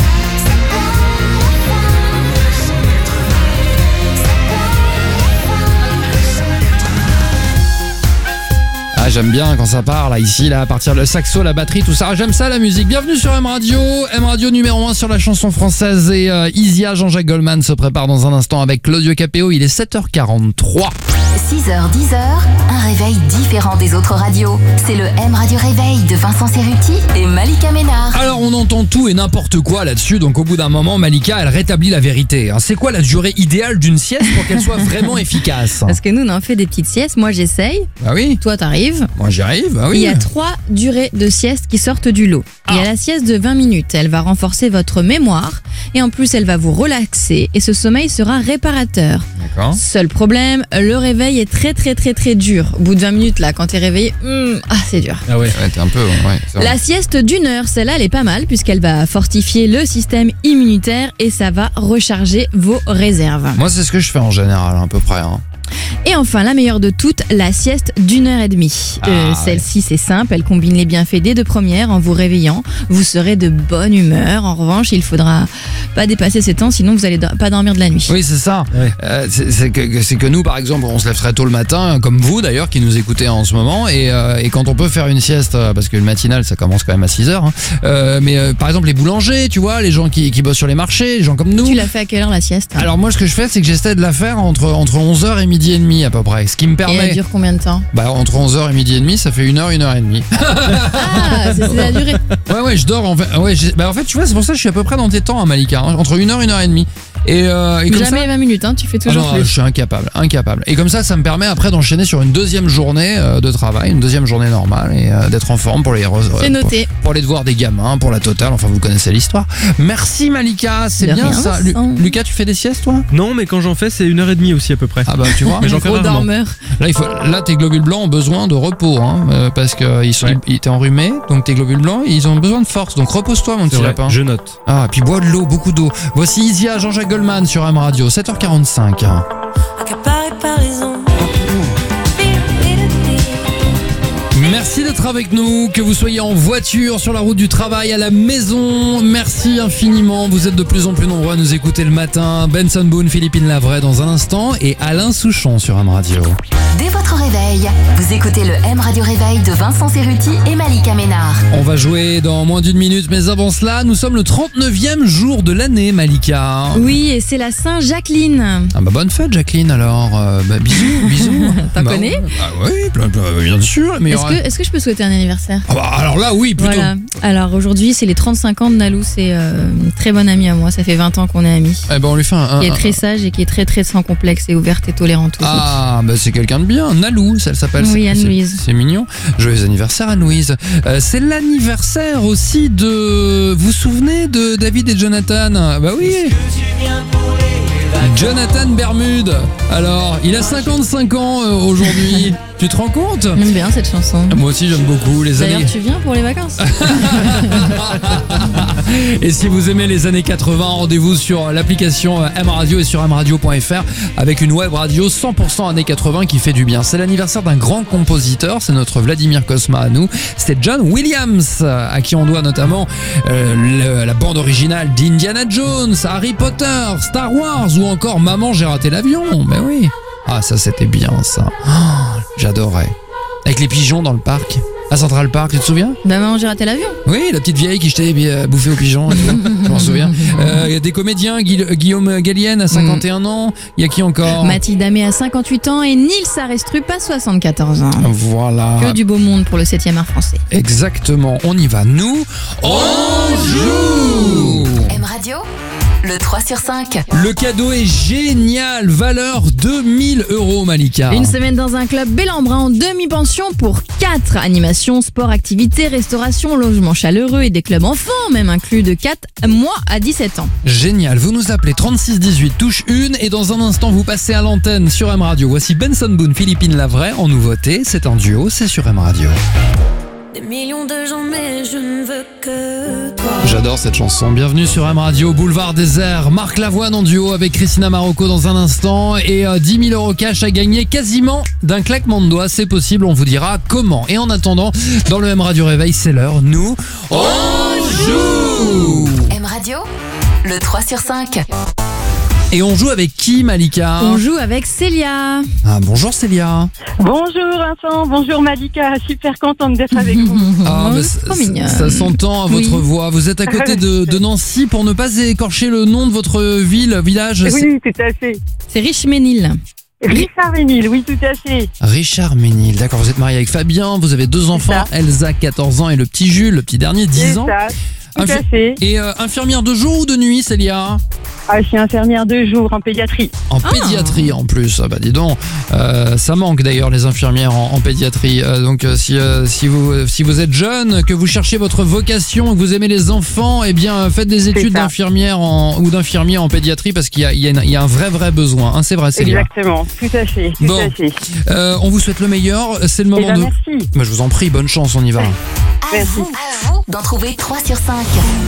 Ah, j'aime bien quand ça part là, ici, là, à partir le saxo, la batterie, tout ça. J'aime ça la musique. Bienvenue sur M Radio. M Radio numéro un sur la chanson française et euh, Isia, Jean-Jacques Goldman se prépare dans un instant avec Claudio Capéo. Il est sept heures quarante-trois. six heures dix, un réveil différent des autres radios. C'est le M Radio Réveil de Vincent Cerruti et Malika Ménard. Alors on entend tout et n'importe quoi là-dessus, donc au bout d'un moment, Malika, elle rétablit la vérité. C'est quoi la durée idéale d'une sieste pour qu'elle soit vraiment efficace? Parce que nous, on en fait des petites siestes. Moi, j'essaye. Bah oui. Toi, t'arrives. Moi, j'y arrive. Bah oui. Il y a trois durées de sieste qui sortent du lot. Ah. Il y a la sieste de vingt minutes. Elle va renforcer votre mémoire et en plus, elle va vous relaxer et ce sommeil sera réparateur. D'accord. Seul problème, le réveil est très très très très dur. Au bout de vingt minutes, là, quand t'es réveillé, hum, ah, c'est dur. Ah ouais, ouais t'es un peu... Ouais, c'est vrai. La sieste d'une heure, celle-là, elle est pas mal puisqu'elle va fortifier le système immunitaire et ça va recharger vos réserves. Moi, c'est ce que je fais en général, à peu près. Hein. Et enfin, la meilleure de toutes, la sieste d'une heure et demie. Euh, Ah, Celle-ci, c'est simple, elle combine les bienfaits des deux premières en vous réveillant. Vous serez de bonne humeur. En revanche, il faudra pas dépasser ces temps, sinon vous allez do- pas dormir de la nuit. Oui, c'est ça. Ouais. Euh, c'est c'est que, c'est que nous, par exemple, on se lève très tôt le matin, comme vous d'ailleurs, qui nous écoutez en ce moment, et, euh, et quand on peut faire une sieste, euh, parce que le matinal, ça commence quand même à six heures, hein, euh, mais euh, par exemple les boulangers, tu vois, les gens qui, qui bossent sur les marchés, les gens comme nous. Tu l'as fait à quelle heure la sieste? Alors moi, ce que je fais, c'est que j'essaie de la faire entre, entre onze heures et midi et demi à peu près, ce qui me Et elle permet... dure combien de temps? Bah, entre onze heures et midi et demi, ça fait une heure, une heure et demie. Ah, c'est c'est la durée. Ouais, ouais, je dors en fait. Ouais, j'ai- bah, en fait, tu vois, c'est pour ça que je suis à peu près dans tes temps, hein, Malika, hein, entre une heure, une heure et demie. Et, euh, et comme Jamais ça... vingt minutes, hein, tu fais Ah toujours non, plus. je suis incapable, incapable. Et comme ça, ça me permet après d'enchaîner sur une deuxième journée euh, de travail, une deuxième journée normale et euh, d'être en forme pour les re- C'est euh, noté. Pour, pour aller te voir des gamins, pour la totale. Enfin, vous connaissez l'histoire. Merci Malika, c'est De bien rien, ça. Lu- Vincent. Lucas, tu fais des siestes toi? Non, mais quand j'en fais, c'est une heure et demie aussi à peu près. Ah bah tu vois. Mais j'en fais Gros rarement. dormeur. Là, il faut, là, tes globules blancs ont besoin de repos, hein, euh, parce que ils sont, Ouais. ils étaient enrhumés, donc tes globules blancs, ils ont besoin de force. Donc repose-toi, mon C'est petit vrai, lapin. je note. Ah, et puis bois de l'eau, beaucoup d'eau. Voici Isia, Jean-Jacques Goldman sur M Radio, sept heures quarante-cinq. Accaparé par les ondes. Merci d'être avec nous, que vous soyez en voiture, sur la route du travail, à la maison. Merci infiniment. Vous êtes de plus en plus nombreux à nous écouter le matin. Benson Boone, Philippine Lavray dans un instant et Alain Souchon sur M Radio. Dès votre réveil, vous écoutez le M Radio Réveil de Vincent Cerruti et Malika Ménard. On va jouer dans moins d'une minute, mais avant cela, nous sommes le trente-neuvième jour de l'année, Malika. Oui, et c'est la Saint-Jacqueline. Ah bah bonne fête, Jacqueline, alors. Euh, bah, bisous, bisous. T'en Bah, connais? Ah oui, plein- plein- bien sûr. Mais il y Est-ce aura- que, est-ce que je peux souhaiter un anniversaire? Ah bah, alors là, oui, plutôt. Voilà. Alors aujourd'hui, c'est les trente-cinq ans de Nalou. C'est euh, une très bonne amie à moi. Ça fait vingt ans qu'on est amis. Eh ben, on lui fait un... un- Qui est un- très sage et qui est très très sans complexe et ouverte et tolérante aux autres. Ah, bah c'est quelqu'un de bien. Nalou, ça elle s'appelle. Oui, c'est- Anne-Louise. C'est c'est mignon. Joyeux anniversaire, Anne-Louise. Euh, c'est l'anniversaire aussi de. Vous vous souvenez de David et Jonathan? Bah oui. Jonathan Bermude. Alors, il a cinquante-cinq ans euh, aujourd'hui. Tu te rends compte? J'aime bien cette chanson. Moi aussi, j'aime beaucoup les D'ailleurs, années. tu viens pour les vacances? Et si vous aimez les années quatre-vingts, rendez-vous sur l'application M Radio et sur m radio point f r avec une web radio cent pour cent années quatre-vingts qui fait du bien. C'est l'anniversaire d'un grand compositeur, c'est notre Vladimir Cosma à nous. C'était John Williams, à qui on doit notamment euh, le- la bande originale d'Indiana Jones, Harry Potter, Star Wars ou encore Maman, j'ai raté l'avion. Mais oui. Ah, ça c'était bien ça. Oh, j'adorais. Avec les pigeons dans le parc. À Central Park, tu te souviens? Bah, maman, j'ai raté l'avion. Oui, la petite vieille qui jetait euh, bouffé aux pigeons, et tout. Je m'en souviens. Euh, y a des comédiens, Guy- Guillaume Gallienne à cinquante et un ans. Il y a qui encore? Mathilde Amé à cinquante-huit ans et Nils Arestrup à soixante-quatorze ans. Voilà. Que du beau monde pour le septième art français. Exactement. On y va. Nous, on joue. M Radio, le trois sur cinq. Le cadeau est génial. Valeur deux mille euros, Malika. Une semaine dans un club Bellambra en demi-pension pour quatre animations, sport, activités, restauration, logement chaleureux et des clubs enfants, même inclus de quatre mois à dix-sept ans. Génial. Vous nous appelez trente-six dix-huit, touche une et dans un instant vous passez à l'antenne sur M Radio. Voici Benson Boone, Philippine Lavray en nouveauté. C'est un duo, c'est sur M Radio. des millions de gens, mais je ne veux que toi. J'adore cette chanson. Bienvenue sur M Radio, Boulevard Désert. Marc Lavoine en duo avec Christina Marocco dans un instant. Et euh, dix mille euros cash à gagner quasiment d'un claquement de doigts. C'est possible, on vous dira comment. Et en attendant, dans le M Radio Réveil, c'est l'heure. Nous, on joue. M Radio, le trois sur cinq. Et on joue avec qui, Malika? On joue avec Célia. Ah, bonjour Célia. Bonjour Vincent, bonjour Malika, super contente d'être avec vous. Ah, bah, trop ça, mignonne. ça s'entend à votre Oui. voix. Vous êtes à côté de, de Nancy, pour ne pas écorcher le nom de votre ville, village. c'est Oui, tout à fait. C'est Richménil. Richard Ménil, oui, tout à fait. Richard Ménil. D'accord, vous êtes marié avec Fabien, vous avez deux enfants, ça. Elsa quatorze ans et le petit Jules, le petit dernier dix C'est ans. ça, tout Infi- à fait. Et euh, infirmière de jour ou de nuit, Célia? Ah, je suis infirmière de jour en pédiatrie. En pédiatrie en plus. Ah bah dis donc, euh, ça manque d'ailleurs les infirmières en, en pédiatrie. Euh, donc euh, si euh, si vous si vous êtes jeune, que vous cherchez votre vocation, que vous aimez les enfants, eh bien euh, faites des études ça. d'infirmière en, ou d'infirmier en pédiatrie parce qu'il y a il y a, une- il y a un vrai vrai besoin. Hein, c'est vrai, Célia. Exactement, tout à fait, tout Bon. à fait. Euh, on vous souhaite le meilleur. C'est le Eh moment ben, de. merci. Bah, je vous en prie, bonne chance, on y va. À Merci. vous, à vous d'en trouver trois sur cinq.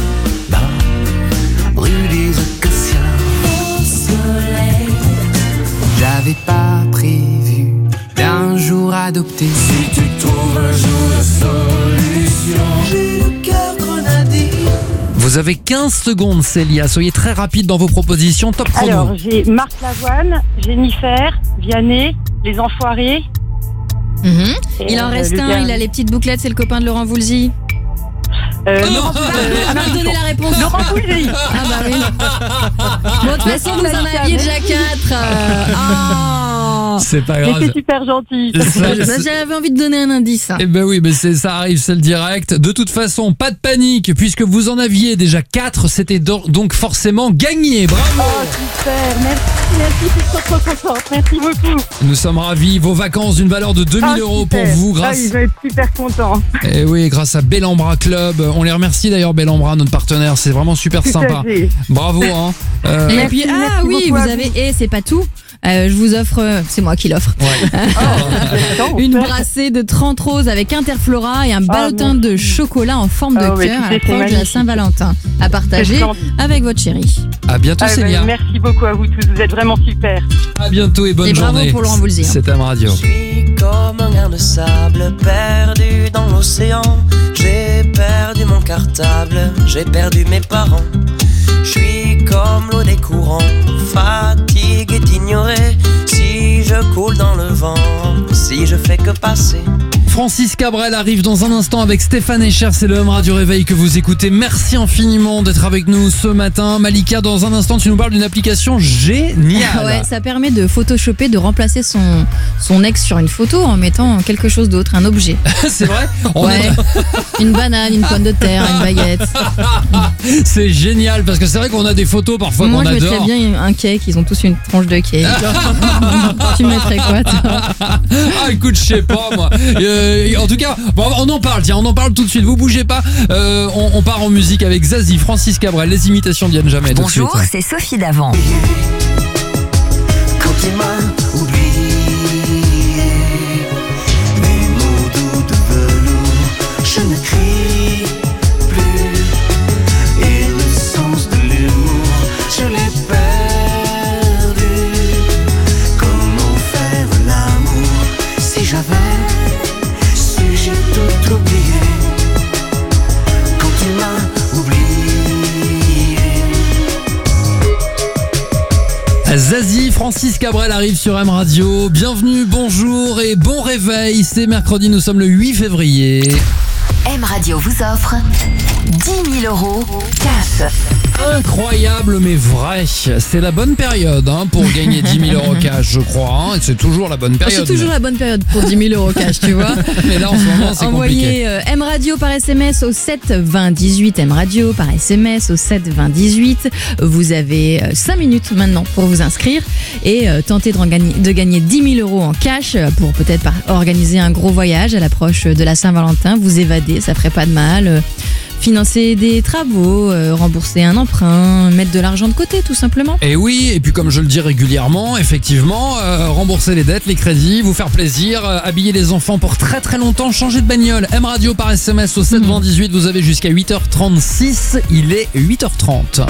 Rue des Acacias, Au soleil, j'avais pas prévu d'un jour adopter. Si tu trouves un jour la solution, j'ai le cœur grenadier. Vous avez quinze secondes, Célia. Soyez très rapide dans vos propositions. Top chrono. Alors, j'ai Marc Lavoine, Jennifer, Vianney, Les Enfoirés. Mhm. et, Il en euh, reste le un, dernier. il a les petites bouclettes, c'est le copain de Laurent Voulzy. Euh, Oh, Laurent, euh, euh, On va donner la réponse. Laurent Voulzy. Ah bah oui. Bon, de toute façon, vous en aviez déjà quatre. Euh, ah. C'est pas Mais grave. c'est super gentil. Ça, Bah, c'est- J'avais envie de donner un indice. Eh ben oui, mais c'est, ça arrive, c'est le direct. De toute façon, pas de panique, puisque vous en aviez déjà quatre, c'était do- donc forcément gagné. Bravo. Oh, super, merci, merci, je suis trop, trop contente. Merci beaucoup. Nous sommes ravis. Vos vacances d'une valeur de deux mille Ah, euros pour super. vous, Ah, grâce. il va être super content. Eh oui, grâce à Bellambra Club. On les remercie d'ailleurs, Bellambra, notre partenaire. C'est vraiment super Tout à sympa. fait. Bravo, hein. Euh, Et Merci, puis, ah merci oui, beaucoup vous à avez. Et c'est pas tout. Euh, je vous offre, euh, c'est moi qui l'offre, Attends, une super. brassée de trente roses avec Interflora et un ballotin de chocolat en forme de Ah ouais, cœur tout à à fait l'approche de la magnifique. Saint-Valentin à C'est partager splendide. avec votre chéri. à bientôt, Ah, Célia. ben, merci beaucoup à vous tous, vous êtes vraiment super. À bientôt et bonne Et bravo journée. pour Laurent Voulzy, hein. C'est M Radio. Je suis comme un grain de sable perdu dans l'océan. J'ai perdu mon cartable, j'ai perdu mes parents. Je suis comme l'eau des courants, fatigué d'ignorer. Si je coule dans le vent, si je fais que passer. Francis Cabrel arrive dans un instant avec Stéphane Echer, c'est le M Radio Réveil que vous écoutez. Merci infiniment d'être avec nous ce matin. Malika, dans un instant, tu nous parles d'une application géniale. Ouais, ça permet de photoshopper, de remplacer son, son ex sur une photo en mettant quelque chose d'autre, un objet. C'est vrai. On Ouais. est- Une banane, une pomme de terre, une baguette. C'est génial parce que c'est vrai qu'on a des photos parfois Moi, qu'on je adore. mettrais bien un cake, ils ont tous une tranche de cake. Tu mettrais quoi, toi? Ah écoute, je sais pas moi. Euh, en tout cas, bon, on en parle, tiens, on en parle tout de suite. Vous bougez pas. Euh, on, on part en musique avec Zazie, Francis Cabrel, les imitations viennent jamais. tout de Bonjour, suite. c'est Sophie Davant. Quand il m'a oublié, mes mots doux de velours, je ne crie plus. Et le sens de l'humour, je l'ai perdu. Comment faire l'amour si j'avais su, j'ai tout oublié. Quand il m'a oublié. Zazie, Francis Cabrel arrive sur M Radio. Bienvenue, bonjour et bon réveil. C'est mercredi, nous sommes le huit février. M Radio vous offre dix mille euros cash. Incroyable mais vrai. C'est la bonne période hein, pour gagner dix mille euros cash, je crois. Hein. C'est toujours la bonne période. C'est toujours la bonne période pour dix mille euros cash, tu vois. Mais là, en ce moment, c'est compliqué. Envoyez euh, M Radio par S M S au sept vingt dix-huit. M Radio par S M S au sept vingt dix-huit. Vous avez euh, cinq minutes maintenant pour vous inscrire et euh, tenter de, gagner, de gagner dix mille euros en cash pour peut-être par- organiser un gros voyage à l'approche de la Saint-Valentin. Vous évader, ça ferait pas de mal. Euh, financer des travaux, euh, rembourser un emprunt, mettre de l'argent de côté tout simplement. Et oui, et puis comme je le dis régulièrement, effectivement, euh, rembourser les dettes, les crédits, vous faire plaisir, euh, habiller les enfants pour très très longtemps, changer de bagnole. M Radio par S M S au sept vingt dix-huit, vous avez jusqu'à huit heures trente-six, il est huit heures trente.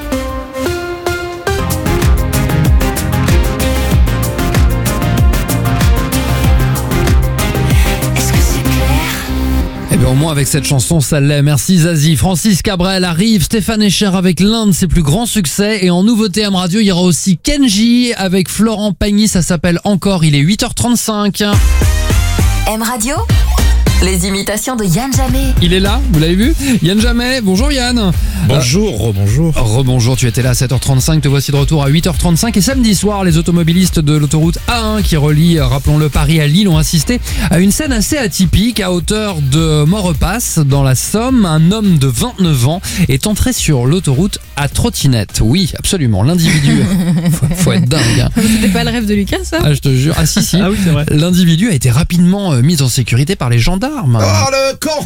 Au moins avec cette chanson, ça l'est. Merci Zazie. Francis Cabrel arrive, Stéphane Escher avec l'un de ses plus grands succès. Et en nouveauté M Radio, il y aura aussi Kenji avec Florent Pagny. Ça s'appelle Encore. Il est huit heures trente-cinq. M Radio, les imitations de Yann Jamais. Il est là, vous l'avez vu, Yann Jamais. Bonjour Yann. Bonjour, euh, rebonjour. Rebonjour, tu étais là à sept heures trente-cinq, te voici de retour à huit heures trente-cinq. Et samedi soir, les automobilistes de l'autoroute A un qui relie, rappelons-le, Paris à Lille ont assisté à une scène assez atypique à hauteur de Maurepas dans la Somme. Un homme de vingt-neuf ans est entré sur l'autoroute à trottinette. Oui, absolument, l'individu... faut, faut être dingue. Hein. C'était pas le rêve de Lucas, ça? Ah, je te jure. Ah si, si. Ah oui, c'est vrai. L'individu a été rapidement euh, mis en sécurité par les gendarmes. Oh le con.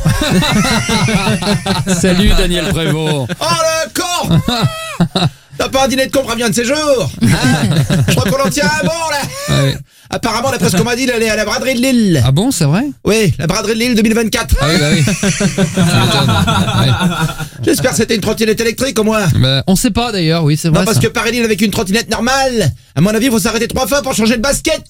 Salut Daniel Prévost. Oh le con. T'as pas un dîner de con prévient de ces jours hein? Je crois qu'on en tient un bon là. Ouais. Apparemment, d'après ce qu'on m'a dit, elle est à la braderie de Lille. Ah bon, c'est vrai? Oui, la braderie de Lille deux mille vingt-quatre. Ah oui, bah oui. Tu m'étonnes. Ouais. J'espère que c'était une trottinette électrique au moins. Bah, on sait pas d'ailleurs, oui, c'est vrai. Non, parce ça. que Paris-Lille avec une trottinette normale, à mon avis, il faut s'arrêter trois fois pour changer de basket.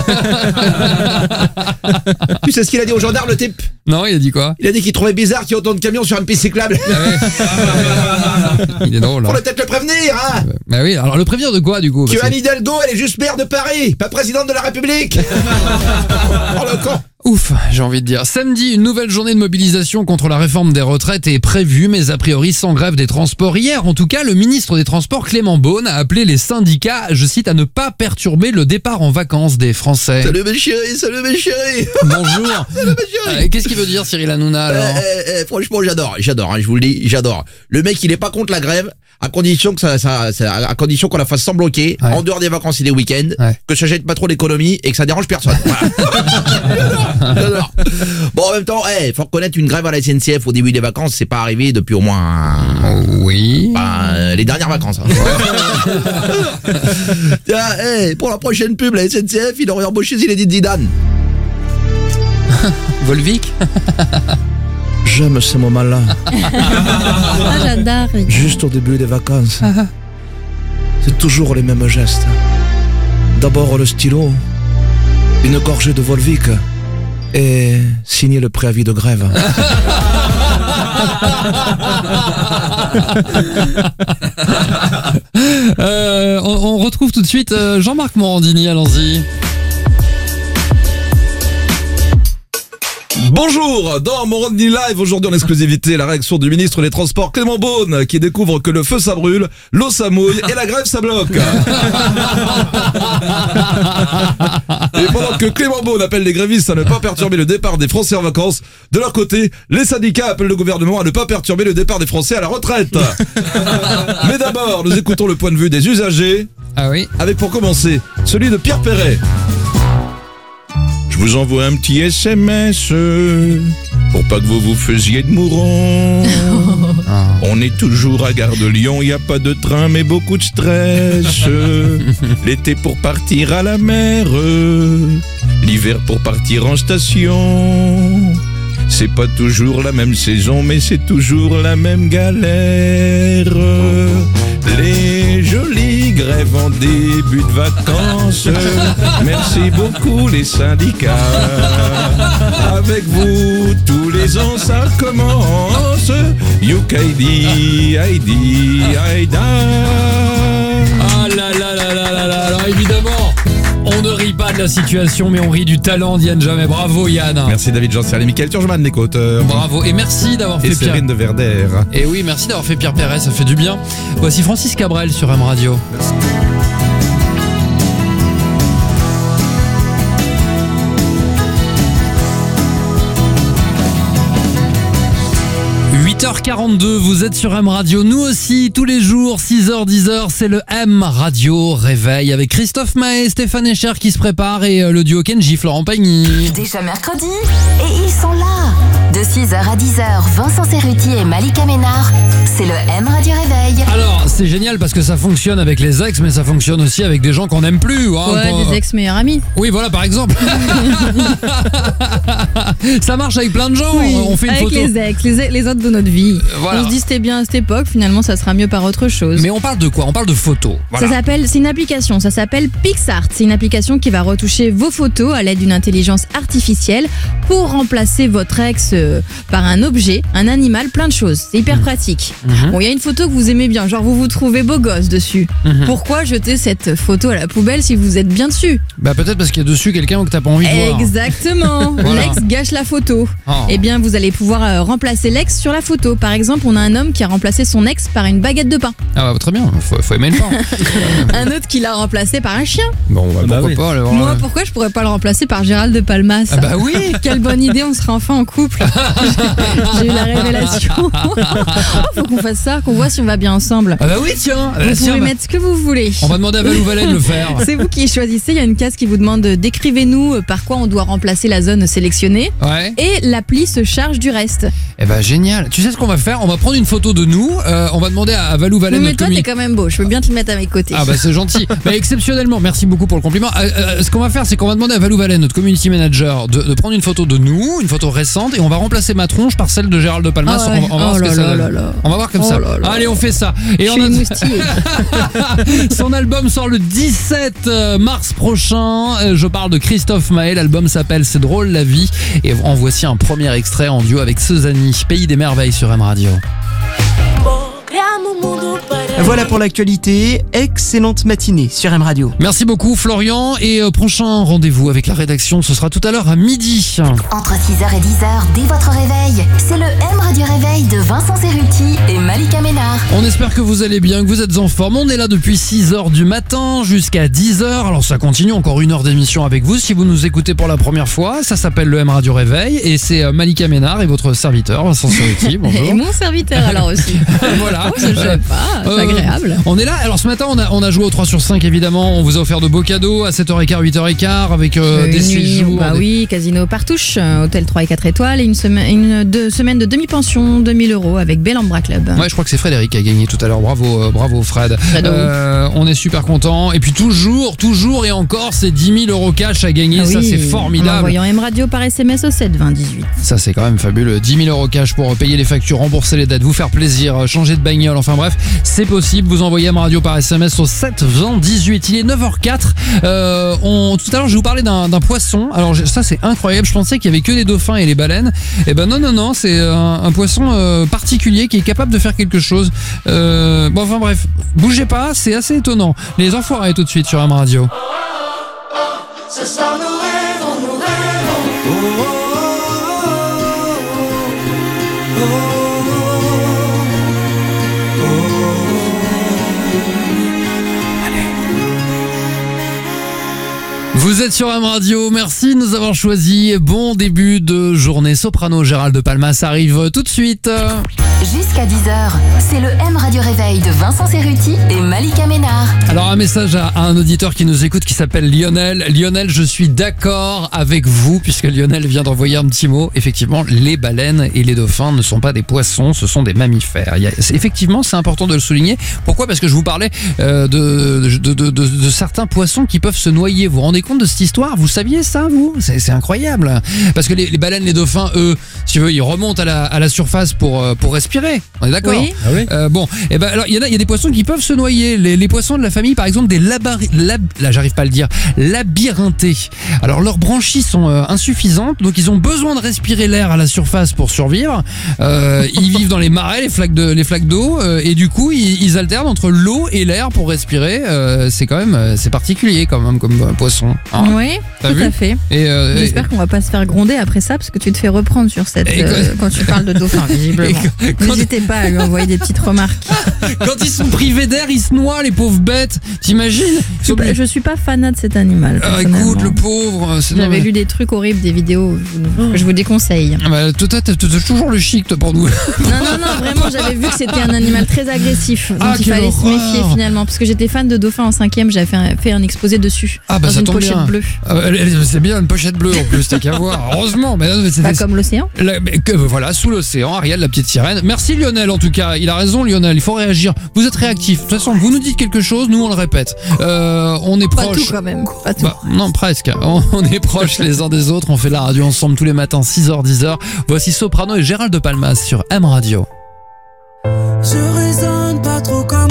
Tu sais ce qu'il a dit aux gendarmes, le type? Non, il a dit quoi? Il a dit qu'il trouvait bizarre qu'il y ait autant de camions sur une piste cyclable. Ah ouais. Il est drôle. Faut Hein. peut-être le prévenir, hein. Bah oui, alors le prévenir de quoi du coup? Que Parce Anne que- Hidalgo, elle est juste maire de Paris, pas présidente de la République. Oh le con. Ouf, j'ai envie de dire. Samedi, une nouvelle journée de mobilisation contre la réforme des retraites est prévue, mais a priori sans grève des transports. Hier, en tout cas, le ministre des Transports, Clément Beaune, a appelé les syndicats, je cite, à ne pas perturber le départ en vacances des Français. Salut mes chéris, salut mes chéris. Bonjour. Salut mes chéris. Euh, Qu'est-ce qu'il veut dire Cyril Hanouna alors? Euh, euh, euh, franchement, j'adore, j'adore, hein, je vous le dis, j'adore. Le mec, il est pas contre la grève, à condition que ça, ça, ça à condition qu'on la fasse sans bloquer, Ouais. en dehors des vacances et des week-ends, Ouais. que ça jette pas trop l'économie et que ça dérange personne. Voilà. J'adore, j'adore. Bon, en même temps, hey, faut reconnaître une grève à la S N C F au début des vacances, c'est pas arrivé depuis au moins. Oui. Bah, euh, les dernières vacances. Hein. Tiens, hey, pour la prochaine pub, la S N C F, il aurait embauché Zinedine Zidane. Volvic. J'aime ces moments-là. Ah, j'adore. Juste au début des vacances. C'est toujours les mêmes gestes. D'abord le stylo, une gorgée de Volvic et signer le préavis de grève. Euh, on, on retrouve tout de suite euh, Jean-Marc Morandini, allons-y. Bonjour, dans Morandini Live, aujourd'hui en exclusivité, la réaction du ministre des Transports Clément Beaune qui découvre que le feu ça brûle, l'eau ça mouille et la grève ça bloque. Et pendant que Clément Beaune appelle les grévistes à ne pas perturber le départ des Français en vacances, de leur côté, les syndicats appellent le gouvernement à ne pas perturber le départ des Français à la retraite. Mais d'abord, nous écoutons le point de vue des usagers. Ah oui. Avec pour commencer, celui de Pierre Perret. Je vous envoie un petit S M S pour pas que vous vous faisiez de mourants. On est toujours à Gare de Lyon, y a pas de train mais beaucoup de stress. L'été pour partir à la mer, l'hiver pour partir en station. C'est pas toujours la même saison mais c'est toujours la même galère. Les jolies grèves en début de vacances. Merci beaucoup les syndicats. Avec vous, tous les ans ça commence. Yukaidi, Aidi, Aida. Ah là là là là là là. Alors évidemment, on ne rit pas de la situation, mais on rit du talent d'Yann Jamais. Bravo Yann. Merci David Jean-Serre et Michael Turgeman, les co-auteurs. Bravo. Et merci d'avoir fait Et Pierre. Cyrine de Verder. Et oui, merci d'avoir fait Pierre Perret, ça fait du bien. Voici Francis Cabrel sur M Radio. huit heures quarante-deux, vous êtes sur M Radio, nous aussi, tous les jours, six heures dix heures, c'est le M Radio Réveil avec Christophe Maé, Stéphane Echer qui se prépare et le duo Kenji, Florent Pagny. Déjà mercredi, et ils sont là. De six heures à dix heures, Vincent Cerruti et Malika Ménard, c'est le M Radio Réveil. Alors, c'est génial parce que ça fonctionne avec les ex, mais ça fonctionne aussi avec des gens qu'on n'aime plus. Hein, ouais, qu'on... des ex-meilleurs amis. Oui, voilà, par exemple. Ça marche avec plein de gens. Oui, on fait une avec photo. les ex, les, les autres de notre vie. Voilà. On se dit c'était bien à cette époque, finalement ça sera mieux par autre chose. Mais on parle de quoi? On parle de photos. Voilà. Ça s'appelle, c'est une application, ça s'appelle PixArt. C'est une application qui va retoucher vos photos à l'aide d'une intelligence artificielle pour remplacer votre ex euh, par un objet, un animal, plein de choses. C'est hyper mmh. pratique. Mmh. Bon, il y a une photo que vous aimez bien, genre vous vous trouvez beau gosse dessus. Mmh. Pourquoi jeter cette photo à la poubelle si vous êtes bien dessus? Bah peut-être parce qu'il y a dessus quelqu'un que t'as pas envie de voir. Exactement. Voilà. L'ex gâche la photo. Oh. Eh bien, vous allez pouvoir euh, remplacer l'ex sur la photo. Par exemple, on a un homme qui a remplacé son ex par une baguette de pain. Ah bah très bien, faut, faut aimer le pain. Un autre qui l'a remplacé par un chien. Bon, bah, bah pourquoi oui. pas alors, Moi, pourquoi je pourrais pas le remplacer par Gérald de Palmas? Ah bah oui. Quelle bonne idée, on sera enfin en couple. J'ai eu la révélation. Oh, faut qu'on fasse ça, qu'on voit si on va bien ensemble. Ah bah oui, tiens. Vous bah, pouvez tiens, mettre ce que vous voulez. On va demander à Valou Valais de le faire. C'est vous qui choisissez, il y a une case qui vous demande de décrivez-nous par quoi on doit remplacer la zone sélectionnée. Ouais. Et l'appli se charge du reste. Eh ben génial. Tu sais ce qu'on va faire? On va prendre une photo de nous. Euh, on va demander à, à Valou Valais. Oui, mais notre toi, commis... t'es quand même beau. Je veux bien te le mettre à mes côtés. Ah bah c'est gentil. Bah, exceptionnellement, merci beaucoup pour le compliment. Euh, euh, ce qu'on va faire, c'est qu'on va demander à Valou Valais, notre community manager, de, de prendre une photo de nous, une photo récente, et on va remplacer ma tronche par celle de Gérald de Palmas. Ah ouais. on, va, on va oh voir ce que là ça là donne. là. On va voir comme oh ça. Là là. Allez, on fait ça. Et Je on suis a... émoustillée. Son album sort le dix-sept mars prochain. Je parle de Christophe Maé. L'album s'appelle C'est drôle la vie. Et en voici un premier extrait en duo avec Suzanne, Pays des merveilles sur M Radio. Voilà pour l'actualité. Excellente matinée sur M Radio. Merci beaucoup Florian et euh, prochain rendez-vous avec la rédaction, ce sera tout à l'heure à midi. Entre six heures et dix heures, dès votre réveil, c'est le M Radio Réveil de Vincent Cerruti et Malika Ménard. On espère que vous allez bien, que vous êtes en forme. On est là depuis six heures du matin jusqu'à dix heures. Alors ça continue, encore une heure d'émission avec vous. Si vous nous écoutez pour la première fois, ça s'appelle le M Radio Réveil et c'est euh, Malika Ménard et votre serviteur Vincent Cerruti. Bonjour. Et mon serviteur alors aussi. Voilà. Je sais pas, c'est Euh, agréable. On est là. Alors ce matin, on a, on a joué au trois sur cinq évidemment. On vous a offert de beaux cadeaux à sept heures quinze, huit heures quinze avec euh, Une des nuit, séjours. bah des- oui, casino Partouche, euh, hôtel trois et quatre étoiles et une semaine, une deux semaines de demi-pension, deux mille euros avec Bellambra Club. Ouais, je crois que c'est Frédéric qui a gagné tout à l'heure. Bravo, euh, bravo Fred. Fredo. Euh, on est super content. Et puis toujours, toujours et encore, c'est dix mille euros cash à gagner. Ah Ça, oui, c'est En formidable. envoyant M Radio par S M S au sept vingt dix-huit. Ça, c'est quand même fabuleux. dix mille euros cash pour payer les factures, rembourser les dettes, vous faire plaisir, changer de bagnole. Enfin bref, c'est possible. Vous envoyez M Radio par S M S au sept vingt dix-huit. Il est neuf heures quatre. Euh, on, tout à l'heure, je vais vous parler d'un d'un poisson. Alors, j'ai- ça, c'est incroyable. Je pensais qu'il y avait que les dauphins et les baleines. Et ben non, non, non. C'est un, un poisson euh, particulier qui est capable de faire quelque chose. Euh, bon, enfin bref, bougez pas. C'est assez étonnant. Les enfoirés tout de suite sur M Radio. Ce soir nous rêvons, nous rêvons. Vous êtes sur M Radio, merci de nous avoir choisis. Bon début de journée. Soprano Gérald de Palmas arrive tout de suite. Jusqu'à dix heures, c'est le M Radio Réveil de Vincent Cerruti et Malika Ménard. Alors un message à un auditeur qui nous écoute qui s'appelle Lionel. Lionel, je suis d'accord avec vous puisque Lionel vient d'envoyer un petit mot. Effectivement, les baleines et les dauphins ne sont pas des poissons, ce sont des mammifères. Il y a, c'est- effectivement, c'est important de le souligner. Pourquoi? Parce que je vous parlais euh, de, de, de, de, de certains poissons qui peuvent se noyer. Vous vous rendez compte de cette histoire? Vous saviez ça, vous? C'est c'est incroyable. Parce que les, les baleines, les dauphins, eux, si tu veux, ils remontent à la, à la surface pour, euh, pour respirer. On est d'accord? Oui. Ah oui. Euh, bon, et ben alors il y en a, il y a des poissons qui peuvent se noyer. Les, les poissons de la famille, par exemple, des labari, lab, là j'arrive pas à le dire, labyrinthez. Alors leurs branchies sont euh, insuffisantes, donc ils ont besoin de respirer l'air à la surface pour survivre. Euh, ils vivent dans les marais, les flaques de, les flaques d'eau, euh, et du coup ils, ils alternent entre l'eau et l'air pour respirer. Euh, c'est quand même, euh, c'est particulier quand même comme euh, poisson. Hein. Hein. Oui, T'as tout vu à fait. Et euh, J'espère qu'on va pas se faire gronder après ça, parce que tu te fais reprendre sur cette Et euh, quand tu parles de dauphin, visiblement. Et quand- N'hésitez pas à lui envoyer des petites remarques. Quand ils sont privés d'air, ils se noient, les pauvres bêtes. T'imagines Je suis pas- Je suis pas fanat de cet animal. Ah, personnellement. écoute, le pauvre. c'est- non, J'avais mais- lu des trucs horribles, des vidéos je vous- que je vous déconseille. Ah bah, toi, toi, t'as t'as toujours le chic, toi, pour nous. Non, non, non, vraiment, j'avais vu que c'était un animal très agressif. Donc Ah, il quelle fallait se horreur. méfier finalement. Parce que j'étais fan de dauphins en cinquième, j'avais fait un, fait un exposé dessus. Ah bah dans ça une tombe pochette bien. bleue. Ah bah, elle- elle- c'est bien une pochette bleue en plus, t'as qu'à voir. Heureusement, mais, non, mais c'était- Pas comme l'océan. La- mais que- voilà, sous l'océan, Ariel, la petite sirène. Merci Lionel en tout cas, il a raison Lionel, il faut réagir. Vous êtes réactifs. De toute façon, vous nous dites quelque chose, nous on le répète. Euh, on est Pas proches. tout quand même. Pas tout. Bah, non, presque. On, on est proches les uns des autres, on fait la radio ensemble tous les matins, six heures, dix heures. Voici Soprano et Gérald de Palmas sur M Radio. Je raisonne pas trop comme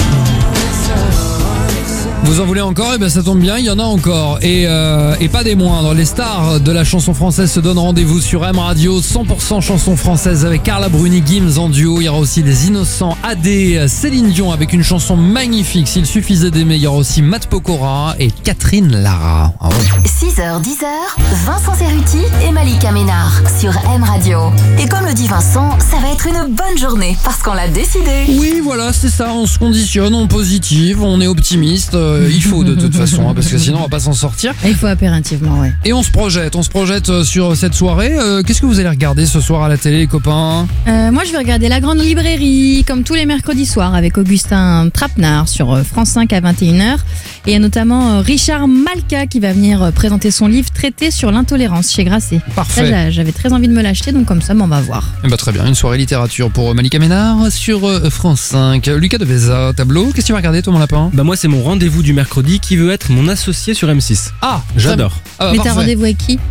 Vous en voulez encore? Eh ben ça tombe bien, il y en a encore. Et, euh, et pas des moindres. Les stars de la chanson française se donnent rendez-vous sur M Radio. cent pour cent chanson française avec Carla Bruni, Gims en duo. Il y aura aussi Les Innocents, A D, Céline Dion avec une chanson magnifique. S'il suffisait d'aimer, il y aura aussi Matt Pokora et Catherine Lara. Ah ouais. six heures, dix heures, Vincent Cerruti et Malika Ménard sur M Radio. Et comme le dit Vincent, ça va être une bonne journée parce qu'on l'a décidé. Oui, voilà, c'est ça. On se conditionne, on positive, on est optimiste. Euh, il faut de toute façon, hein, parce que sinon on va pas s'en sortir. Il faut impérativement, ouais. Et on se projette, on se projette sur cette soirée. Euh, Qu'est-ce que vous allez regarder ce soir à la télé, les copains? Euh, moi, je vais regarder La Grande Librairie, comme tous les mercredis soirs, avec Augustin Trapenard sur euh, France cinq à vingt et une heures. Et il y a notamment euh, Richard Malka qui va venir euh, présenter son livre Traité sur l'intolérance chez Grasset. Parfait. Ça, j'a- j'avais très envie de me l'acheter, donc comme ça, bon, on va voir. Eh ben, très bien, une soirée littérature pour Malika Ménard sur euh, France cinq. Lucas de Veza, tableau, qu'est-ce que tu vas regarder toi mon lapin? Bah moi c'est mon rendez-vous du mercredi qui veut être mon associé sur M six. Ah, J'adore. Ah bah, Mais t'as parfait. rendez-vous avec qui?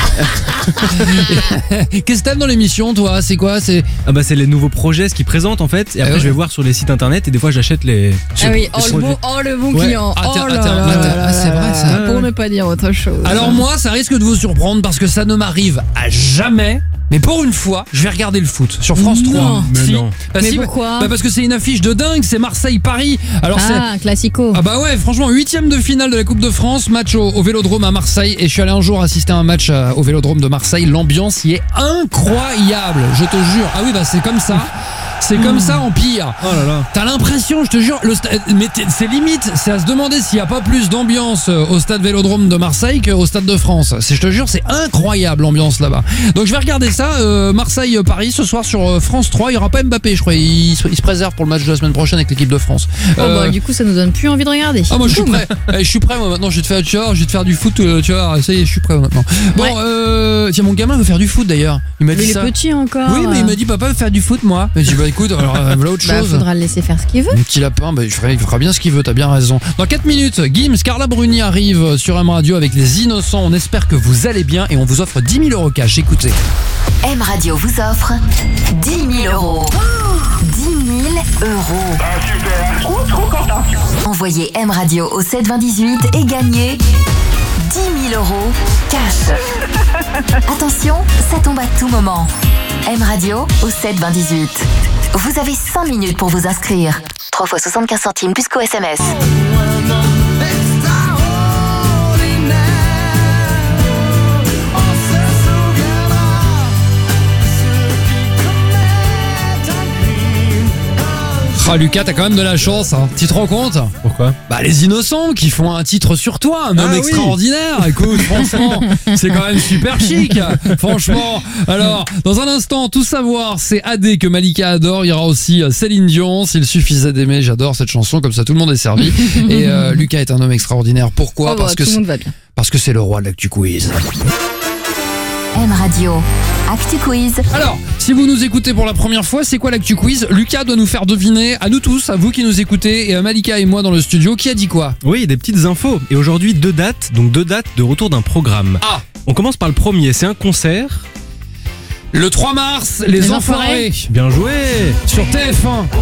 Qu'est-ce que t'aimes dans l'émission toi? C'est quoi? C'est Ah bah c'est les nouveaux projets, ce qu'ils présentent en fait. Et après ouais. je vais voir sur les sites internet et des fois j'achète les... Ah oui, oh les le, bon, produits. oh, le bon Ouais. client. Ah, tiens, oh là ah, tiens, là ah, là tiens, là ah, c'est là vrai, là. ça. Pour ne pas dire autre chose. Alors moi, ça risque de vous surprendre parce que ça ne m'arrive à jamais. Mais pour une fois, je vais regarder le foot sur France Non. trois. Mais Si. non. Bah Mais si, pourquoi bah parce que c'est une affiche de dingue, c'est Marseille-Paris. Alors c'est Ah, un classico. Ah bah ouais, franchement, huitième de finale de la Coupe de France, match au, au Vélodrome à Marseille. Et je suis allé un jour assister à un match euh, au Vélodrome de Marseille. L'ambiance y est incroyable, je te jure. Ah oui, bah c'est comme ça. C'est comme ça en pire. Oh là là. T'as l'impression, je te jure, le sta- mais t'es- c'est limite, c'est à se demander s'il n'y a pas plus d'ambiance euh, au stade Vélodrome de Marseille qu'au stade de France. C'est, je te jure, c'est incroyable l'ambiance là-bas. Donc je vais regarder ça, euh, Marseille-Paris ce soir sur euh, France trois. Il n'y aura pas Mbappé, je crois. Il, se- il se préserve pour le match de la semaine prochaine avec l'équipe de France. Oh Euh, bah, du coup, ça nous donne plus envie de regarder. ah moi je suis prêt, Eh, je suis prêt moi maintenant, je vais te faire, tu vois, je vais te faire du foot, euh, tu vois, ça y est, je suis prêt maintenant. Bon, Ouais. euh, tiens mon gamin veut faire du foot d'ailleurs, il m'a Mais dit il est ça. petit encore. Oui mais il m'a dit papa veut faire du foot moi. Et j'ai dit bah écoute, alors euh, voilà autre Bah, chose. faudra le laisser faire ce qu'il veut. Mon petit lapin, bah, il, fera, il fera bien ce qu'il veut, t'as bien raison. Dans quatre minutes, Gims, Carla Bruni arrive sur M Radio avec Les Innocents. On espère que vous allez bien et on vous offre dix mille euros cash. Écoutez. M Radio vous offre dix mille euros. dix mille euros. Trop, trop content. Envoyez M Radio au sept vingt dix-huit et gagnez dix mille euros cash. Attention, ça tombe à tout moment. M Radio au sept vingt dix-huit. Vous avez cinq minutes pour vous inscrire. trois fois soixante-quinze centimes plus qu'au S M S. Ah Lucas, t'as quand même de la chance, hein. Tu te rends compte? Pourquoi? Bah les Innocents qui font un titre sur toi, un homme Ah oui. extraordinaire. Écoute, franchement, c'est quand même super chic. Franchement. Alors, dans un instant, tout savoir, c'est A D que Malika adore. Il y aura aussi euh, Céline Dion. S'il suffisait d'aimer, j'adore cette chanson. Comme ça, tout le monde est servi. Et euh, Lucas est un homme extraordinaire. Pourquoi? Oh, bah, Parce que tout le c'est- monde va bien. parce que c'est le roi de l'actu quiz. M Radio. Actu Quiz. Alors, si vous nous écoutez pour la première fois, c'est quoi l'actu quiz? Lucas doit nous faire deviner, à nous tous, à vous qui nous écoutez, et à Malika et moi dans le studio, qui a dit quoi? Oui, des petites infos. Et aujourd'hui, deux dates, donc deux dates de retour d'un programme. Ah, On commence par le premier, c'est un concert. le trois mars, Les, Les Enfoirés, Enfoirés. Bien joué. sur T F un.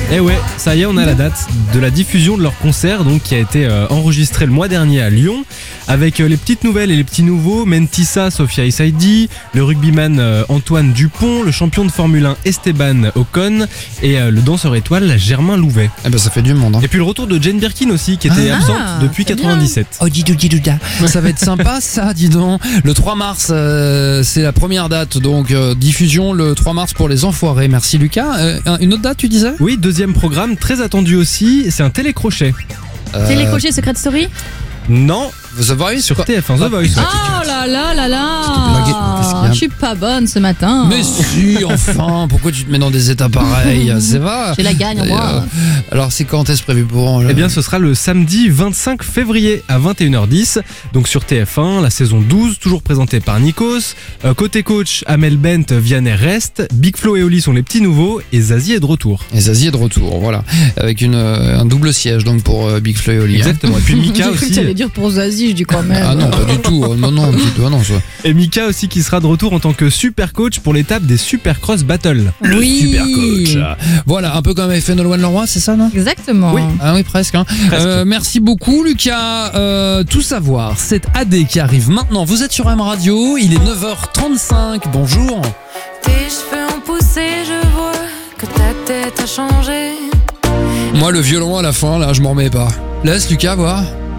Et ouais, ça y est, on a la date de la diffusion de leur concert, donc qui a été euh, enregistré le mois dernier à Lyon, avec euh, les petites nouvelles et les petits nouveaux, Mentissa, Sophia Issaidi, le rugbyman euh, Antoine Dupont, le champion de Formule un Esteban Ocon et euh, le danseur étoile Germain Louvet. Eh ben ça fait du monde. Hein. Et puis le retour de Jane Birkin aussi, qui était ah, absente depuis quatre-vingt-dix-sept. Oh, didoudidouda. Ça va être sympa ça, dis donc. Le trois mars, euh, c'est la première date, donc euh, diffusion le trois mars pour les Enfoirés. Merci Lucas. Euh, une autre date, tu disais ? Oui, deuxième programme, très attendu aussi, c'est un télécrochet. Euh... Télécrochet Secret Story ? Non. The Voice sur T F un, The Voice. Oh là là là là. Je suis pas bonne ce matin. Mais si, enfin, pourquoi tu te mets dans des états pareils ? C'est vrai. J'ai la gagne en moi. Euh, alors c'est quand est-ce prévu pour ? Eh bien ce sera le samedi vingt-cinq février à vingt et une heures dix, donc sur T F un, la saison douze, toujours présentée par Nikos. Euh, côté coach, Amel Bent, Vianney reste, Big Flo et Oli sont les petits nouveaux et Zazie est de retour. Et Zazie est de retour, voilà. Avec une, euh, un double siège donc pour euh, Big Flo et Oli. Exactement. Hein. Et puis Mika aussi. Tu allais dire pour Zazie, je dis quand même. Ah non, pas du tout. Non, non, du tout. Ah non, ça. Et Mika aussi qui sera de retour en tant que super coach pour l'étape des Supercross Battle. Le oui. super coach. Voilà, un peu comme avait fait Nolwenn Leroy, c'est ça, non ? Exactement. Oui, ah oui, presque. Hein. presque. Euh, merci beaucoup, Lucas. Euh, tout savoir, c'est A D qui arrive maintenant. Vous êtes sur M Radio, il est neuf heures trente-cinq. Bonjour. Tes cheveux ont poussé, je vois que ta tête a changé. Moi, le violon à la fin, là, je m'en remets pas. Laisse Lucas voir.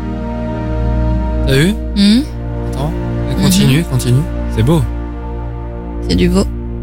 T'as vu ? mmh. Attends, continue, mmh. continue. C'est beau. C'est du veau.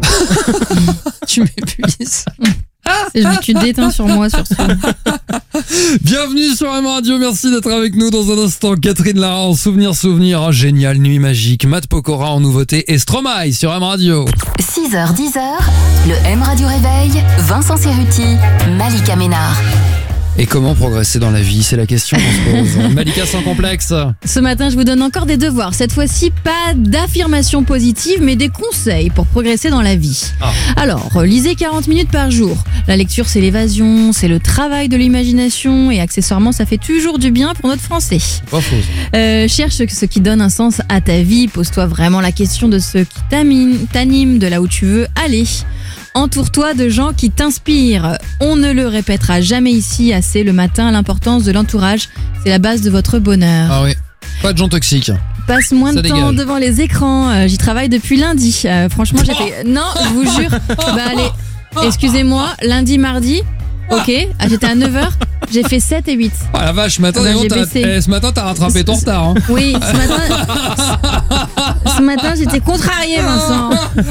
Tu m'épuises. Tu déteins sur moi sur ce. Bienvenue sur M Radio, merci d'être avec nous dans un instant. Catherine Lara en souvenir souvenir, oh, génial, nuit magique, Matt Pokora en nouveauté et Stromae sur M Radio. six heures dix, le M Radio réveil, Vincent Cerruti, Malika Ménard. Et comment progresser dans la vie, c'est la question qu'on se pose. Malika sans complexe. Ce matin, je vous donne encore des devoirs. Cette fois-ci, pas d'affirmations positives, mais des conseils pour progresser dans la vie. Ah. Alors, lisez quarante minutes par jour. La lecture, c'est l'évasion, c'est le travail de l'imagination et accessoirement, ça fait toujours du bien pour notre français. Pas faux. Euh, cherche ce qui donne un sens à ta vie. Pose-toi vraiment la question de ce qui t'anime, de là où tu veux aller. Entoure-toi de gens qui t'inspirent. On ne le répétera jamais ici assez le matin, l'importance de l'entourage, c'est la base de votre bonheur. Ah oui, pas de gens toxiques. Passe moins Ça de dégage. temps devant les écrans, euh, j'y travaille depuis lundi. Euh, franchement, j'ai fait... Non, je vous jure. Bah allez, excusez-moi, lundi, mardi, ok, ah, j'étais à neuf heures, j'ai fait sept et huit. Oh la vache, ce matin, Ah bah, j'ai t'as, baissé. eh, ce matin t'as rattrapé ton retard. Hein. Oui, ce matin, ce matin j'étais contrariée, Vincent.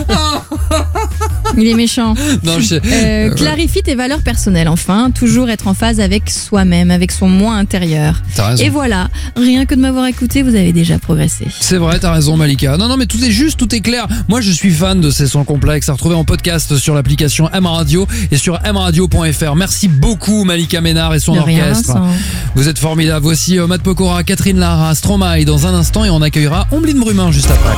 Il est méchant. Non, je... euh, clarifie tes valeurs personnelles, enfin, toujours être en phase avec soi-même, avec son moi intérieur. T'as raison. Et voilà, rien que de m'avoir écouté, vous avez déjà progressé. C'est vrai, t'as raison Malika. Non, non, mais tout est juste, tout est clair. Moi, je suis fan de ces sons complexes à retrouver en podcast sur l'application M Radio et sur m radio point f r. Merci beaucoup Malika Ménard et son De rien, orchestre. Vincent. Vous êtes formidables. Voici euh, Matt Pokora, Catherine Lara, Stromae dans un instant et on accueillera Omblin Brumin juste après.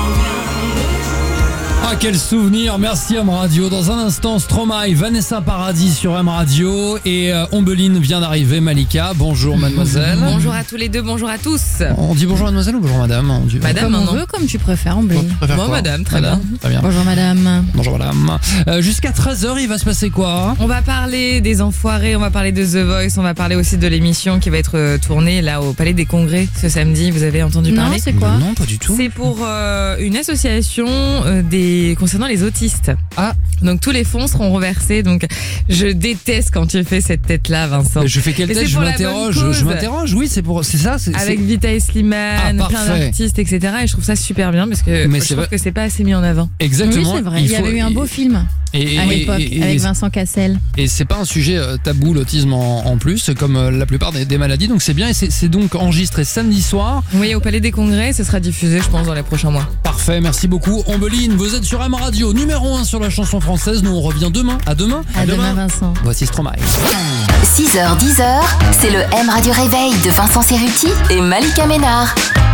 Ah, quel souvenir, merci M Radio. Dans un instant, Stromae, Vanessa Paradis sur M Radio et euh, Ombeline vient d'arriver, Malika. Bonjour mademoiselle. Bonjour à tous les deux, bonjour à tous. On dit bonjour mademoiselle ou bonjour madame? On dit... Madame, Comme on non. veut, comme tu préfères, Omblin. Tu préfères Moi, quoi? madame, très Madame, bien. Très bien. Bonjour madame. Bonjour madame. Euh, jusqu'à treize heures, il va se passer quoi? On va parler des Enfoirés, on va parler de The Voice, on va parler aussi de l'émission qui va être euh, tournée là au Palais des Congrès ce samedi. Vous avez entendu Non, parler? c'est quoi? Non, pas du tout. C'est pour euh, une association euh, des concernant les autistes. Ah. Donc tous les fonds seront reversés. Donc je déteste quand tu fais cette tête-là, Vincent. Mais je fais quelle Mais tête? c'est Je pour la m'interroge. bonne cause. Je m'interroge. Oui, c'est pour. C'est ça. C'est, Avec c'est... Vita et Slimane, Ah, plein parfait. d'artistes, et cetera. Et je trouve ça super bien parce que Mais je c'est trouve vrai- que c'est pas assez mis en avant. Exactement. Oui, c'est vrai. Il, y faut- avait eu un beau film Et, à et- l'époque et- et- avec Vincent Cassel. Et c'est pas un sujet euh, tabou, l'autisme en, en plus, comme euh, la plupart des, des maladies. Donc c'est bien. Et c'est, c'est donc enregistré samedi soir. Oui, au Palais des Congrès, ce sera diffusé, je pense, dans les prochains mois. Parfait. Merci beaucoup, Ombeline. Vous êtes sur M Radio, numéro un sur la chanson française. Nous on revient demain. À demain. À demain, Vincent. Voici Stromae. six heures dix, c'est le M Radio réveil de Vincent Cerruti et Malika Ménard.